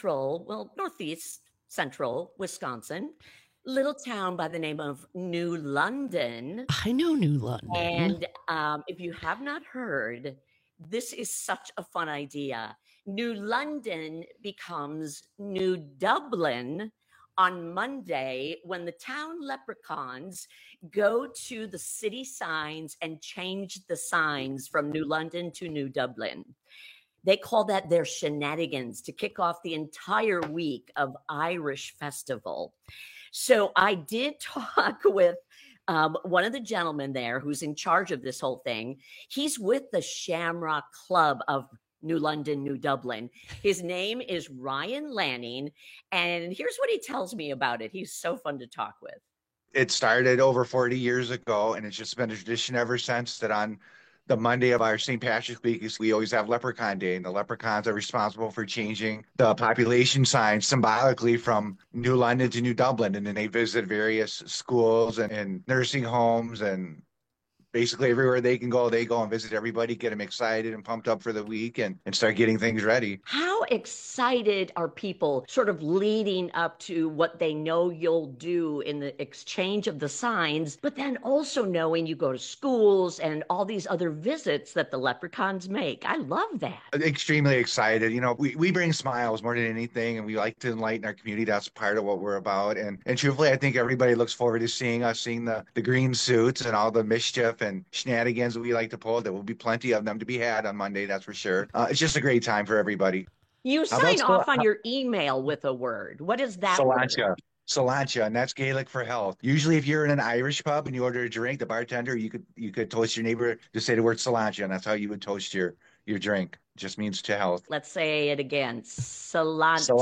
northeast central Wisconsin, little town by the name of New London. I know New London. And if you have not heard, this is such a fun idea. New London becomes New Dublin on Monday when the town leprechauns go to the city signs and change the signs from New London to New Dublin. They call that their shenanigans to kick off the entire week of Irish Festival. So I did talk with one of the gentlemen there who's in charge of this whole thing. He's with the Shamrock Club of New London, New Dublin. His name is Ryan Lanning, and here's what he tells me about it. He's so fun to talk with. It started over 40 years ago, and it's just been a tradition ever since that on the Monday of our St. Patrick's Week, we always have Leprechaun Day, and the leprechauns are responsible for changing the population signs symbolically from New London to New Dublin, and then they visit various schools and nursing homes, and basically everywhere they go and visit everybody, get them excited and pumped up for the week and start getting things ready. How excited are people sort of leading up to what they know you'll do in the exchange of the signs, but then also knowing you go to schools and all these other visits that the leprechauns make? I love that. Extremely excited. You know, we bring smiles more than anything, and we like to enlighten our community. That's part of what we're about. And truthfully, I think everybody looks forward to seeing the green suits and all the mischief and shenanigans that we like to pull. There will be plenty of them to be had on Monday, that's for sure. It's just a great time for everybody. You sign off on your email with a word. What is that word? Sláinte, and that's Gaelic for health. Usually if you're in an Irish pub and you order a drink, the bartender, you could toast your neighbor to say the word Sláinte, and that's how you would toast your drink. It just means to health. Let's say it again. Sláinte.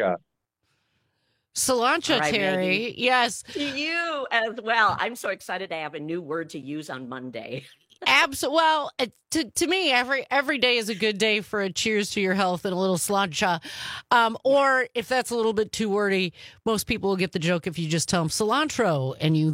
Cilantro, right, Terry. Maggie. Yes. To you as well. I'm so excited to have a new word to use on Monday. Absolutely. Well, to me, every day is a good day for a cheers to your health and a little sláinte. Or if that's a little bit too wordy, most people will get the joke if you just tell them cilantro and you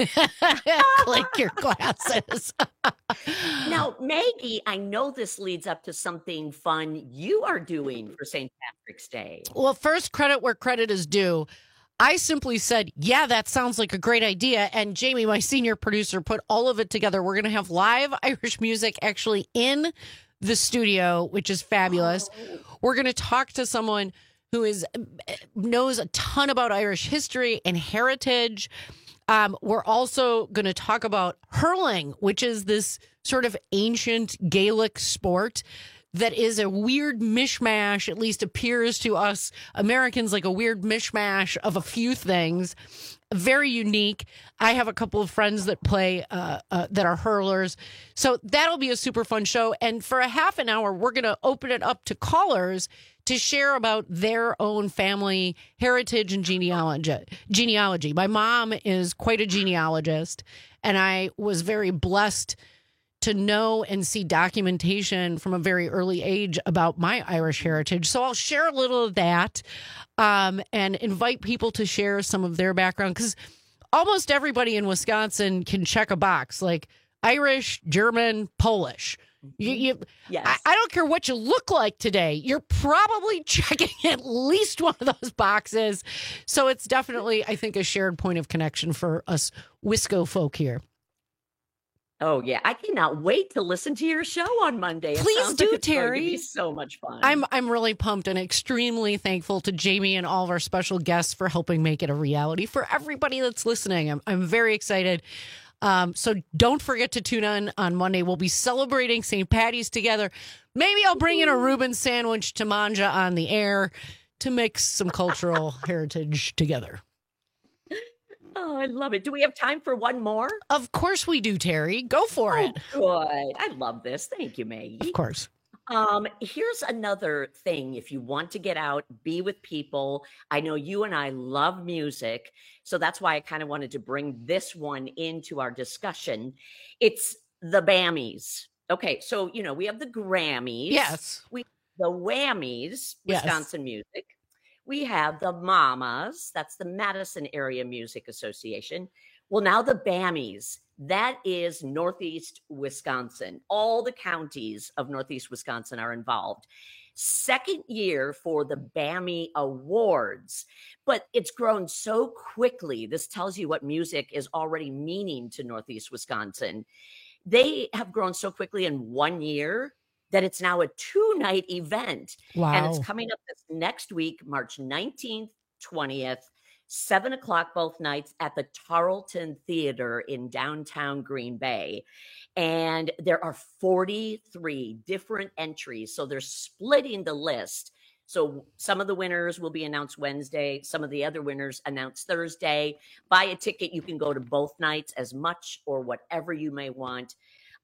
click your glasses. Now, Maggie, I know this leads up to something fun you are doing for St. Patrick's Day. Well, first, credit where credit is due. I simply said, yeah, that sounds like a great idea. And Jamie, my senior producer, put all of it together. We're going to have live Irish music actually in the studio, which is fabulous. We're going to talk to someone who knows a ton about Irish history and heritage. We're also going to talk about hurling, which is this sort of ancient Gaelic sport that is a weird mishmash, at least appears to us Americans like a weird mishmash of a few things. Very unique. I have a couple of friends that play, that are hurlers. So that'll be a super fun show. And for a half an hour, we're going to open it up to callers to share about their own family heritage and genealogy. My mom is quite a genealogist, and I was very blessed to know and see documentation from a very early age about my Irish heritage. So I'll share a little of that and invite people to share some of their background, because almost everybody in Wisconsin can check a box like Irish, German, Polish. Yes. I don't care what you look like today. You're probably checking at least one of those boxes. So it's definitely, I think, a shared point of connection for us Wisco folk here. Oh, yeah. I cannot wait to listen to your show on Monday. Please do, Terry. It's going to be so much fun. I'm really pumped and extremely thankful to Jamie and all of our special guests for helping make it a reality for everybody that's listening. I'm very excited. So don't forget to tune in on Monday. We'll be celebrating St. Patty's together. Maybe I'll bring in a Reuben sandwich to Manja on the air to mix some cultural heritage together. Oh, I love it. Do we have time for one more? Of course we do, Terry. Go for it. Good. I love this. Thank you, Maggie. Of course. Here's another thing. If you want to get out, be with people. I know you and I love music, so that's why I kind of wanted to bring this one into our discussion. It's the Bammies. Okay, so, we have the Grammys. Yes. We have the Whammies, Wisconsin music. We have the Mamas. That's the Madison Area Music Association. Well, now the Bammies. That is Northeast Wisconsin. All the counties of Northeast Wisconsin are involved. Second year for the Bammy Awards, but it's grown so quickly. This tells you what music is already meaning to Northeast Wisconsin. They have grown so quickly in 1 year that it's now a 2-night event. Wow. And it's coming up this next week, March 19th, 20th, 7 o'clock both nights at the Tarleton Theater in downtown Green Bay. And there are 43 different entries. So they're splitting the list. So some of the winners will be announced Wednesday. Some of the other winners announced Thursday. Buy a ticket. You can go to both nights as much or whatever you may want.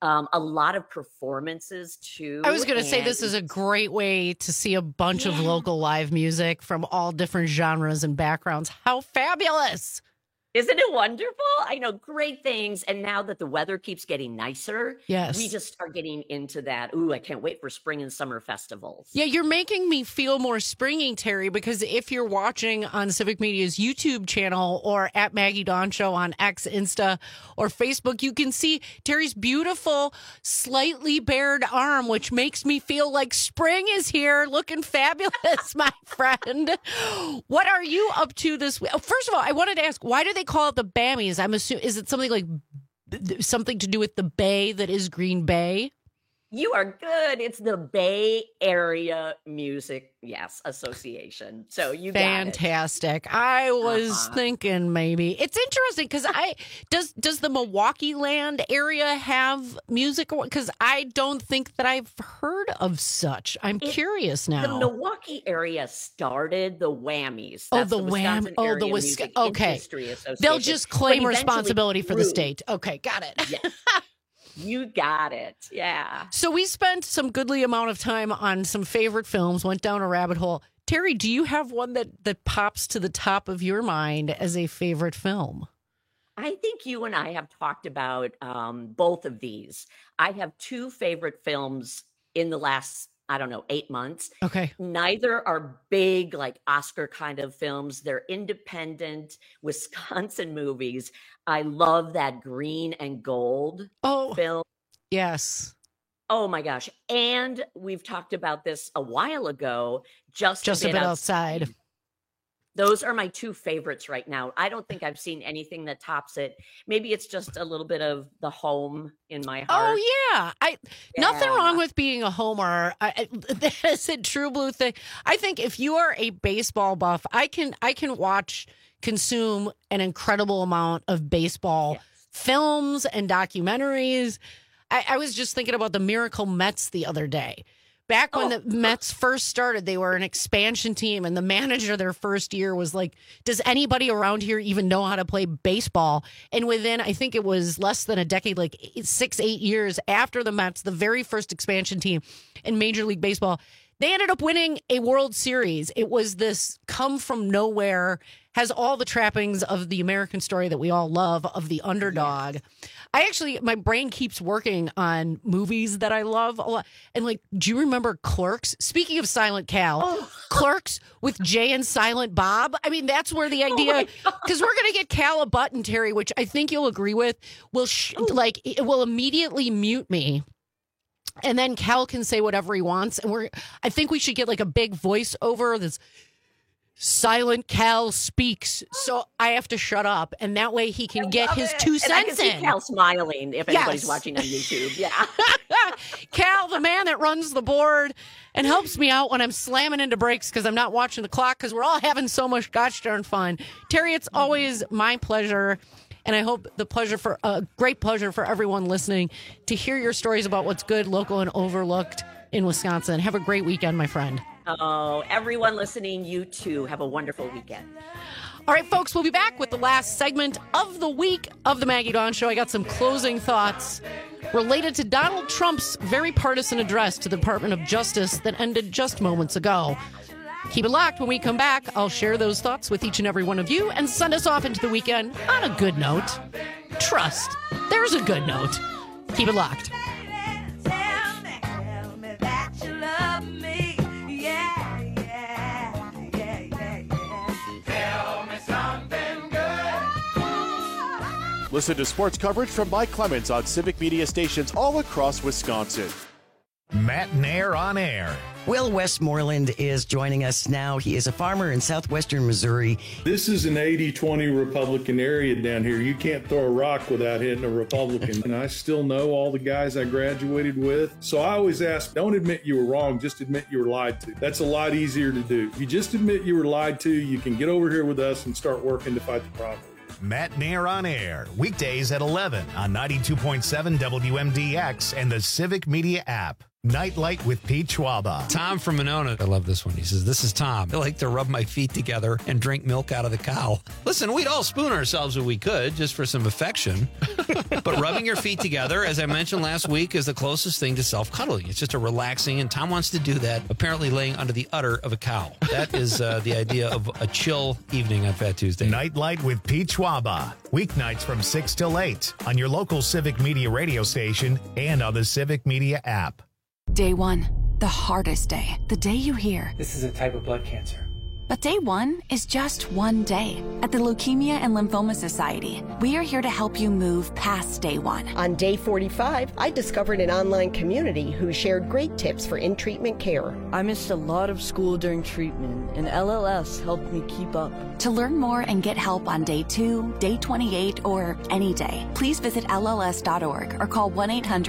A lot of performances too. I was going to say this is a great way to see a bunch of local live music from all different genres and backgrounds. How fabulous! Isn't it wonderful? I know, great things. And now that the weather keeps getting nicer, yes, we just are getting into that. Ooh, I can't wait for spring and summer festivals. Yeah, you're making me feel more springy, Terry, because if you're watching on Civic Media's YouTube channel or at Maggie Dawn Show on X, Insta, or Facebook, you can see Terry's beautiful, slightly bared arm, which makes me feel like spring is here, looking fabulous, my friend. What are you up to this week? First of all, I wanted to ask, why do they call it the Bammies? I'm assuming, is it something like something to do with the bay that is Green Bay? You are good. It's the Bay Area Music, Association. So you fantastic. Got it. I was thinking maybe it's interesting because does the Milwaukee land area have music? Because I don't think that I've heard of such. I'm curious now. The Milwaukee area started the Whammies. That's the Wham. Oh, the Wisconsin. Okay, they'll just claim responsibility for the state. Okay, got it. Yes. You got it. Yeah. So we spent some goodly amount of time on some favorite films, went down a rabbit hole. Terry, do you have one that pops to the top of your mind as a favorite film? I think you and I have talked about both of these. I have two favorite films in the last, 8 months. Okay. Neither are big, like Oscar kind of films. They're independent Wisconsin movies. I love that Green and Gold film. Yes. Oh my gosh. And we've talked about this a while ago. Just a bit outside. Those are my two favorites right now. I don't think I've seen anything that tops it. Maybe it's just a little bit of The Home in my heart. Oh, yeah. Nothing wrong with being a homer. That's a true blue thing. I think if you are a baseball buff, I can consume an incredible amount of baseball films and documentaries. I was just thinking about the Miracle Mets the other day. Back when the Mets first started, they were an expansion team, and the manager their first year was like, does anybody around here even know how to play baseball? And within, I think it was less than a decade, like 6-8 years after the Mets, the very first expansion team in Major League Baseball, they ended up winning a World Series. It was this come from nowhere, has all the trappings of the American story that we all love, of the underdog. Yes. My brain keeps working on movies that I love a lot. And do you remember Clerks? Speaking of Silent Cal, Clerks with Jay and Silent Bob. I mean, that's where the idea, because we're going to get Cal a button, Terry, which I think you'll agree with, it will immediately mute me. And then Cal can say whatever he wants. And I think we should get a big voiceover that's Silent Cal speaks. So I have to shut up. And that way he can get his 2 cents I can see in. Cal smiling if anybody's watching on YouTube. Yeah. Cal, the man that runs the board and helps me out when I'm slamming into brakes because I'm not watching the clock because we're all having so much gosh darn fun. Terry, it's always my pleasure. And I hope great pleasure for everyone listening to hear your stories about what's good, local, and overlooked in Wisconsin. Have a great weekend, my friend. Oh, everyone listening, you too. Have a wonderful weekend. All right, folks, we'll be back with the last segment of the week of the Maggie Dawn Show. I got some closing thoughts related to Donald Trump's very partisan address to the Department of Justice that ended just moments ago. Keep it locked. When we come back, I'll share those thoughts with each and every one of you and send us off into the weekend on a good note. Trust, there's a good note. Keep it locked. Listen to sports coverage from Mike Clemens on Civic Media stations all across Wisconsin. Matt Nair on air. Will Westmoreland is joining us now. He is a farmer in southwestern Missouri. This is an 80-20 Republican area down here. You can't throw a rock without hitting a Republican. And I still know all the guys I graduated with. So I always ask, don't admit you were wrong, just admit you were lied to. That's a lot easier to do. If you just admit you were lied to, you can get over here with us and start working to fight the problem. Matt Nair on air, weekdays at 11 on 92.7 WMDX and the Civic Media app. Nightlight with Pete Schwaba. Tom from Monona. I love this one. He says, this is Tom. I like to rub my feet together and drink milk out of the cow. Listen, we'd all spoon ourselves if we could, just for some affection. But rubbing your feet together, as I mentioned last week, is the closest thing to self-cuddling. It's just a relaxing, and Tom wants to do that, apparently laying under the udder of a cow. That is the idea of a chill evening on Fat Tuesday. Nightlight with Pete Schwaba. Weeknights from 6 till 8 on your local Civic Media radio station and on the Civic Media app. Day one, the hardest day. The day you hear, this is a type of blood cancer. But day one is just one day. At the Leukemia and Lymphoma Society, we are here to help you move past day one. On day 45, I discovered an online community who shared great tips for in-treatment care. I missed a lot of school during treatment, and LLS helped me keep up. To learn more and get help on day 2, day 28, or any day, please visit LLS.org or call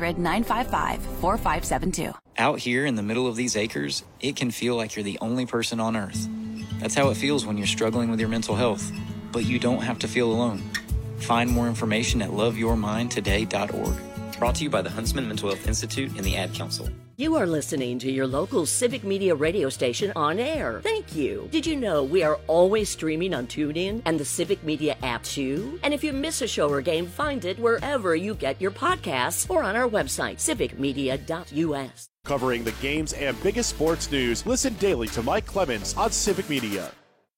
1-800-955-4572. Out here in the middle of these acres, it can feel like you're the only person on Earth. That's how it feels when you're struggling with your mental health. But you don't have to feel alone. Find more information at loveyourmindtoday.org. Brought to you by the Huntsman Mental Health Institute and the Ad Council. You are listening to your local Civic Media radio station on air. Thank you. Did you know we are always streaming on TuneIn and the Civic Media app too? And if you miss a show or game, find it wherever you get your podcasts or on our website, civicmedia.us. Covering the games and biggest sports news, listen daily to Mike Clemens on Civic Media.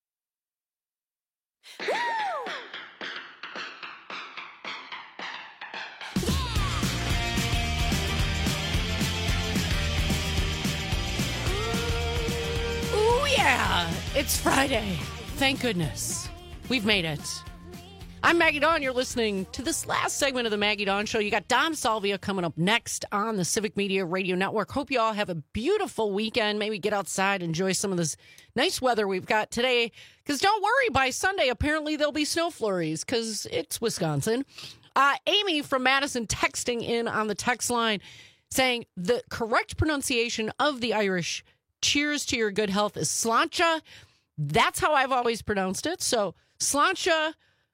Oh, yeah. It's Friday. Thank goodness. We've made it. I'm Maggie Dawn. You're listening to this last segment of the Maggie Dawn Show. You got Dom Salvia coming up next on the Civic Media Radio Network. Hope you all have a beautiful weekend. Maybe get outside, enjoy some of this nice weather we've got today. Because don't worry, by Sunday, apparently there'll be snow flurries because it's Wisconsin. Amy from Madison texting in on the text line saying the correct pronunciation of the Irish cheers to your good health is sláinte. That's how I've always pronounced it. So sláinte,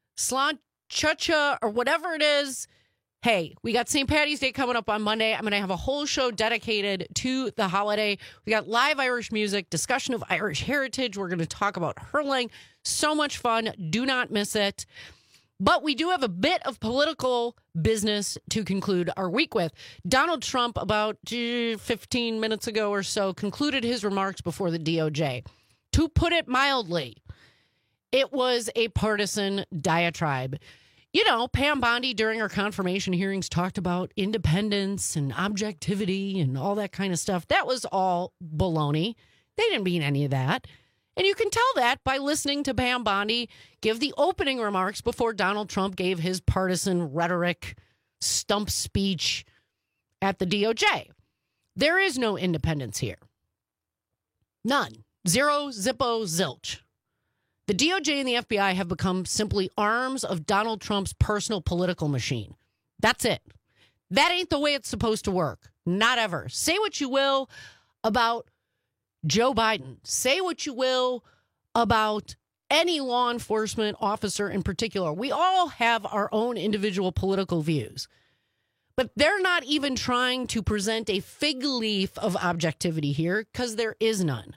sláinte, or whatever it is. Hey, we got St. Paddy's Day coming up on Monday. I'm going to have a whole show dedicated to the holiday. We got live Irish music, discussion of Irish heritage. We're going to talk about hurling. So much fun. Do not miss it. But we do have a bit of political business to conclude our week with. Donald Trump, about 15 minutes ago or so, concluded his remarks before the DOJ. To put it mildly, it was a partisan diatribe. You know, Pam Bondi during her confirmation hearings talked about independence and objectivity and all that kind of stuff. That was all baloney. They didn't mean any of that. And you can tell that by listening to Pam Bondi give the opening remarks before Donald Trump gave his partisan rhetoric stump speech at the DOJ. There is no independence here. None. Zero, zippo, zilch. The DOJ and the FBI have become simply arms of Donald Trump's personal political machine. That's it. That ain't the way it's supposed to work. Not ever. Say what you will about Joe Biden. Say what you will about any law enforcement officer in particular. We all have our own individual political views. But they're not even trying to present a fig leaf of objectivity here because there is none.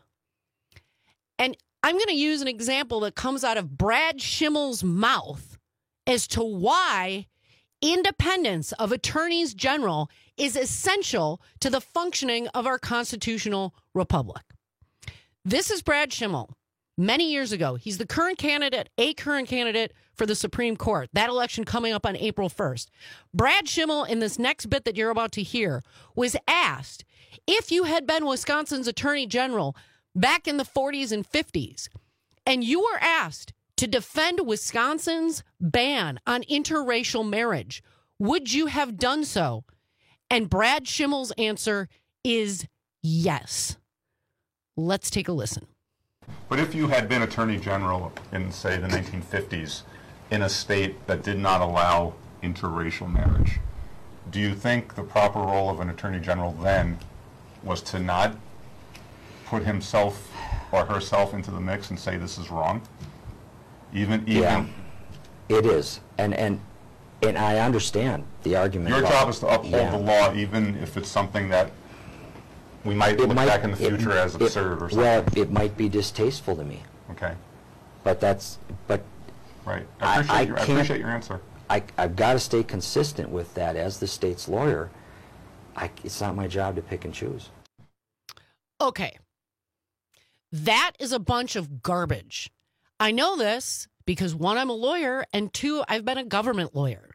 And I'm going to use an example that comes out of Brad Schimmel's mouth as to why independence of attorneys general is essential to the functioning of our constitutional republic. This is Brad Schimmel. Many years ago, he's the current candidate for the Supreme Court. That election coming up on April 1st. Brad Schimmel, in this next bit that you're about to hear, was asked if you had been Wisconsin's attorney general back in the 40s and 50s, and you were asked to defend Wisconsin's ban on interracial marriage, would you have done so? And Brad Schimmel's answer is yes. Let's take a listen. But if you had been Attorney General in, say, the 1950s in a state that did not allow interracial marriage, do you think the proper role of an Attorney General then was to not put himself or herself into the mix and say this is wrong? Even yeah, it is, and I understand the argument. Your job is to uphold the law, even if it's something that we might look back in the future as absurd or something. Well, it might be distasteful to me. Okay. But right. I appreciate your answer. I've got to stay consistent with that as the state's lawyer. It's not my job to pick and choose. Okay. That is a bunch of garbage. I know this because, one, I'm a lawyer, and two, I've been a government lawyer.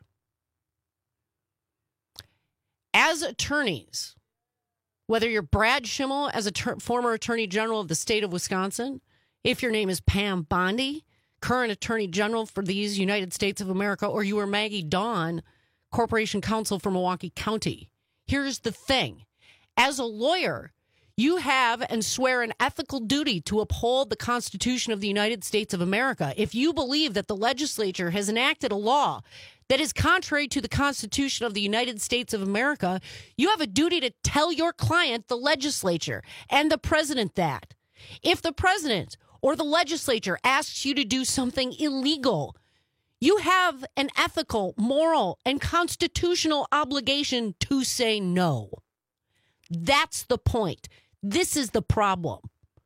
As attorneys, whether you're Brad Schimmel as a former Attorney General of the state of Wisconsin, if your name is Pam Bondi, current Attorney General for these United States of America, or you are Maggie Dawn, Corporation Counsel for Milwaukee County, here's the thing. As a lawyer, you have and swear an ethical duty to uphold the Constitution of the United States of America. If you believe that the legislature has enacted a law that is contrary to the Constitution of the United States of America, you have a duty to tell your client, the legislature, and the president that. If the president or the legislature asks you to do something illegal, you have an ethical, moral, and constitutional obligation to say no. That's the point. This is the problem.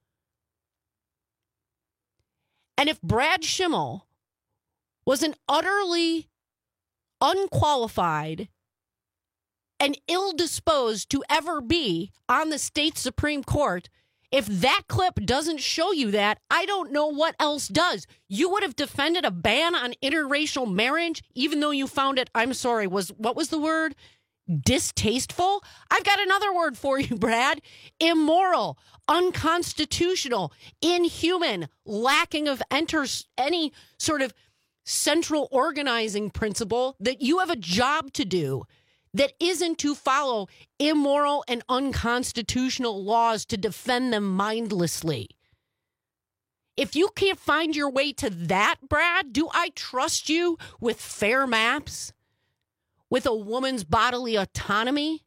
And if Brad Schimmel was an utterly unqualified and ill-disposed to ever be on the state Supreme Court, if that clip doesn't show you that, I don't know what else does. You would have defended a ban on interracial marriage, even though you found it, I'm sorry, what was the word? Distasteful? I've got another word for you, Brad. Immoral, unconstitutional, inhuman, lacking of any sort of central organizing principle that you have a job to do that isn't to follow immoral and unconstitutional laws to defend them mindlessly. If you can't find your way to that, Brad, do I trust you with fair maps? With a woman's bodily autonomy?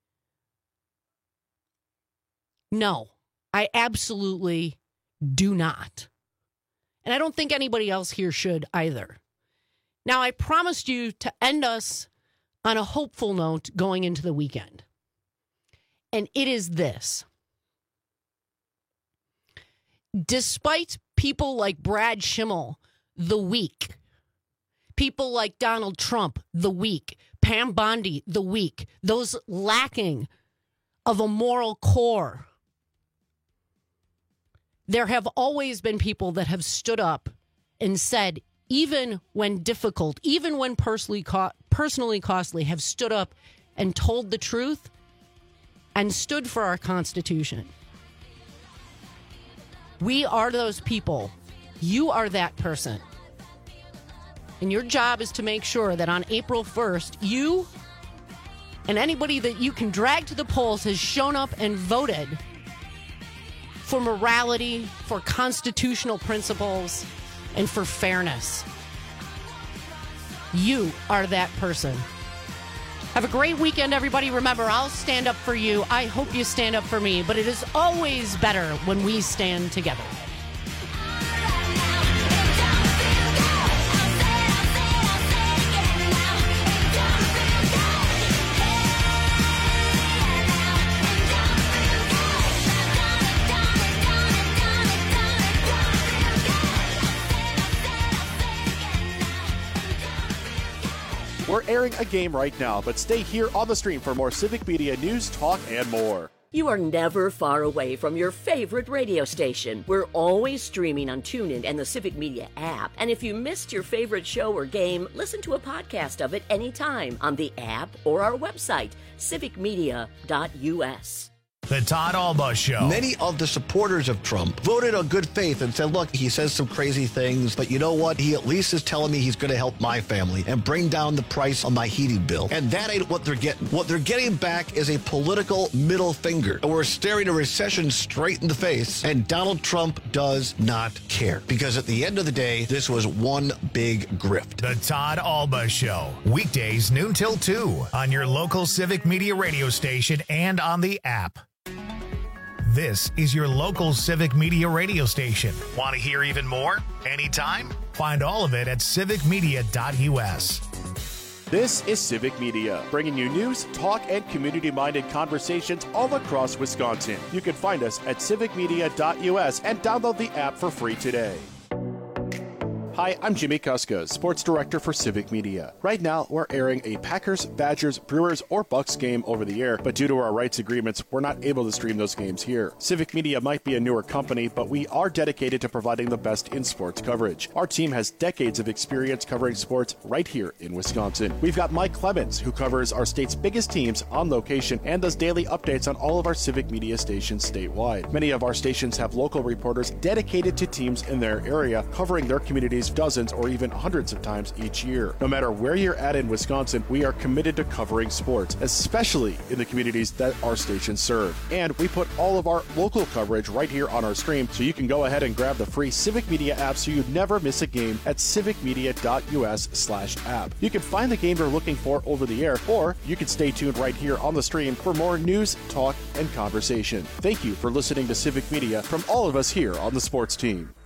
No, I absolutely do not. And I don't think anybody else here should either. Now, I promised you to end us on a hopeful note going into the weekend. And it is this. Despite people like Brad Schimmel, the weak, people like Donald Trump, the weak, Pam Bondi, the weak, those lacking of a moral core, there have always been people that have stood up and said, even when difficult, even when personally costly, have stood up and told the truth and stood for our Constitution. We are those people. You are that person. And your job is to make sure that on April 1st, you and anybody that you can drag to the polls has shown up and voted for morality, for constitutional principles, and for fairness. You are that person. Have a great weekend, everybody. Remember, I'll stand up for you. I hope you stand up for me, but it is always better when we stand together. We're airing a game right now, but stay here on the stream for more Civic Media news, talk, and more. You are never far away from your favorite radio station. We're always streaming on TuneIn and the Civic Media app. And if you missed your favorite show or game, listen to a podcast of it anytime on the app or our website, civicmedia.us. The Todd Alba Show. Many of the supporters of Trump voted on good faith and said, look, he says some crazy things, but you know what? He at least is telling me he's going to help my family and bring down the price on my heating bill. And that ain't what they're getting. What they're getting back is a political middle finger. And we're staring a recession straight in the face, and Donald Trump does not care. Because at the end of the day, this was one big grift. The Todd Alba Show. Weekdays noon till 2 on your local Civic Media radio station and on the app. This is your local Civic Media radio station. Want to hear even more? Anytime? Find all of it at civicmedia.us. This is Civic Media, bringing you news, talk, and community-minded conversations all across Wisconsin. You can find us at civicmedia.us and download the app for free today. Hi, I'm Jimmy Kuska, Sports Director for Civic Media. Right now, we're airing a Packers, Badgers, Brewers, or Bucks game over the air, but due to our rights agreements, we're not able to stream those games here. Civic Media might be a newer company, but we are dedicated to providing the best in sports coverage. Our team has decades of experience covering sports right here in Wisconsin. We've got Mike Clemens, who covers our state's biggest teams on location and does daily updates on all of our Civic Media stations statewide. Many of our stations have local reporters dedicated to teams in their area, covering their communities dozens or even hundreds of times each year. No matter where you're at in Wisconsin, we are committed to covering sports, especially in the communities that our stations serve. And we put all of our local coverage right here on our stream, so you can go ahead and grab the free Civic Media app so you never miss a game at civicmedia.us/app. You can find the game you're looking for over the air, or you can stay tuned right here on the stream for more news, talk, and conversation. Thank you for listening to Civic Media from all of us here on the sports team.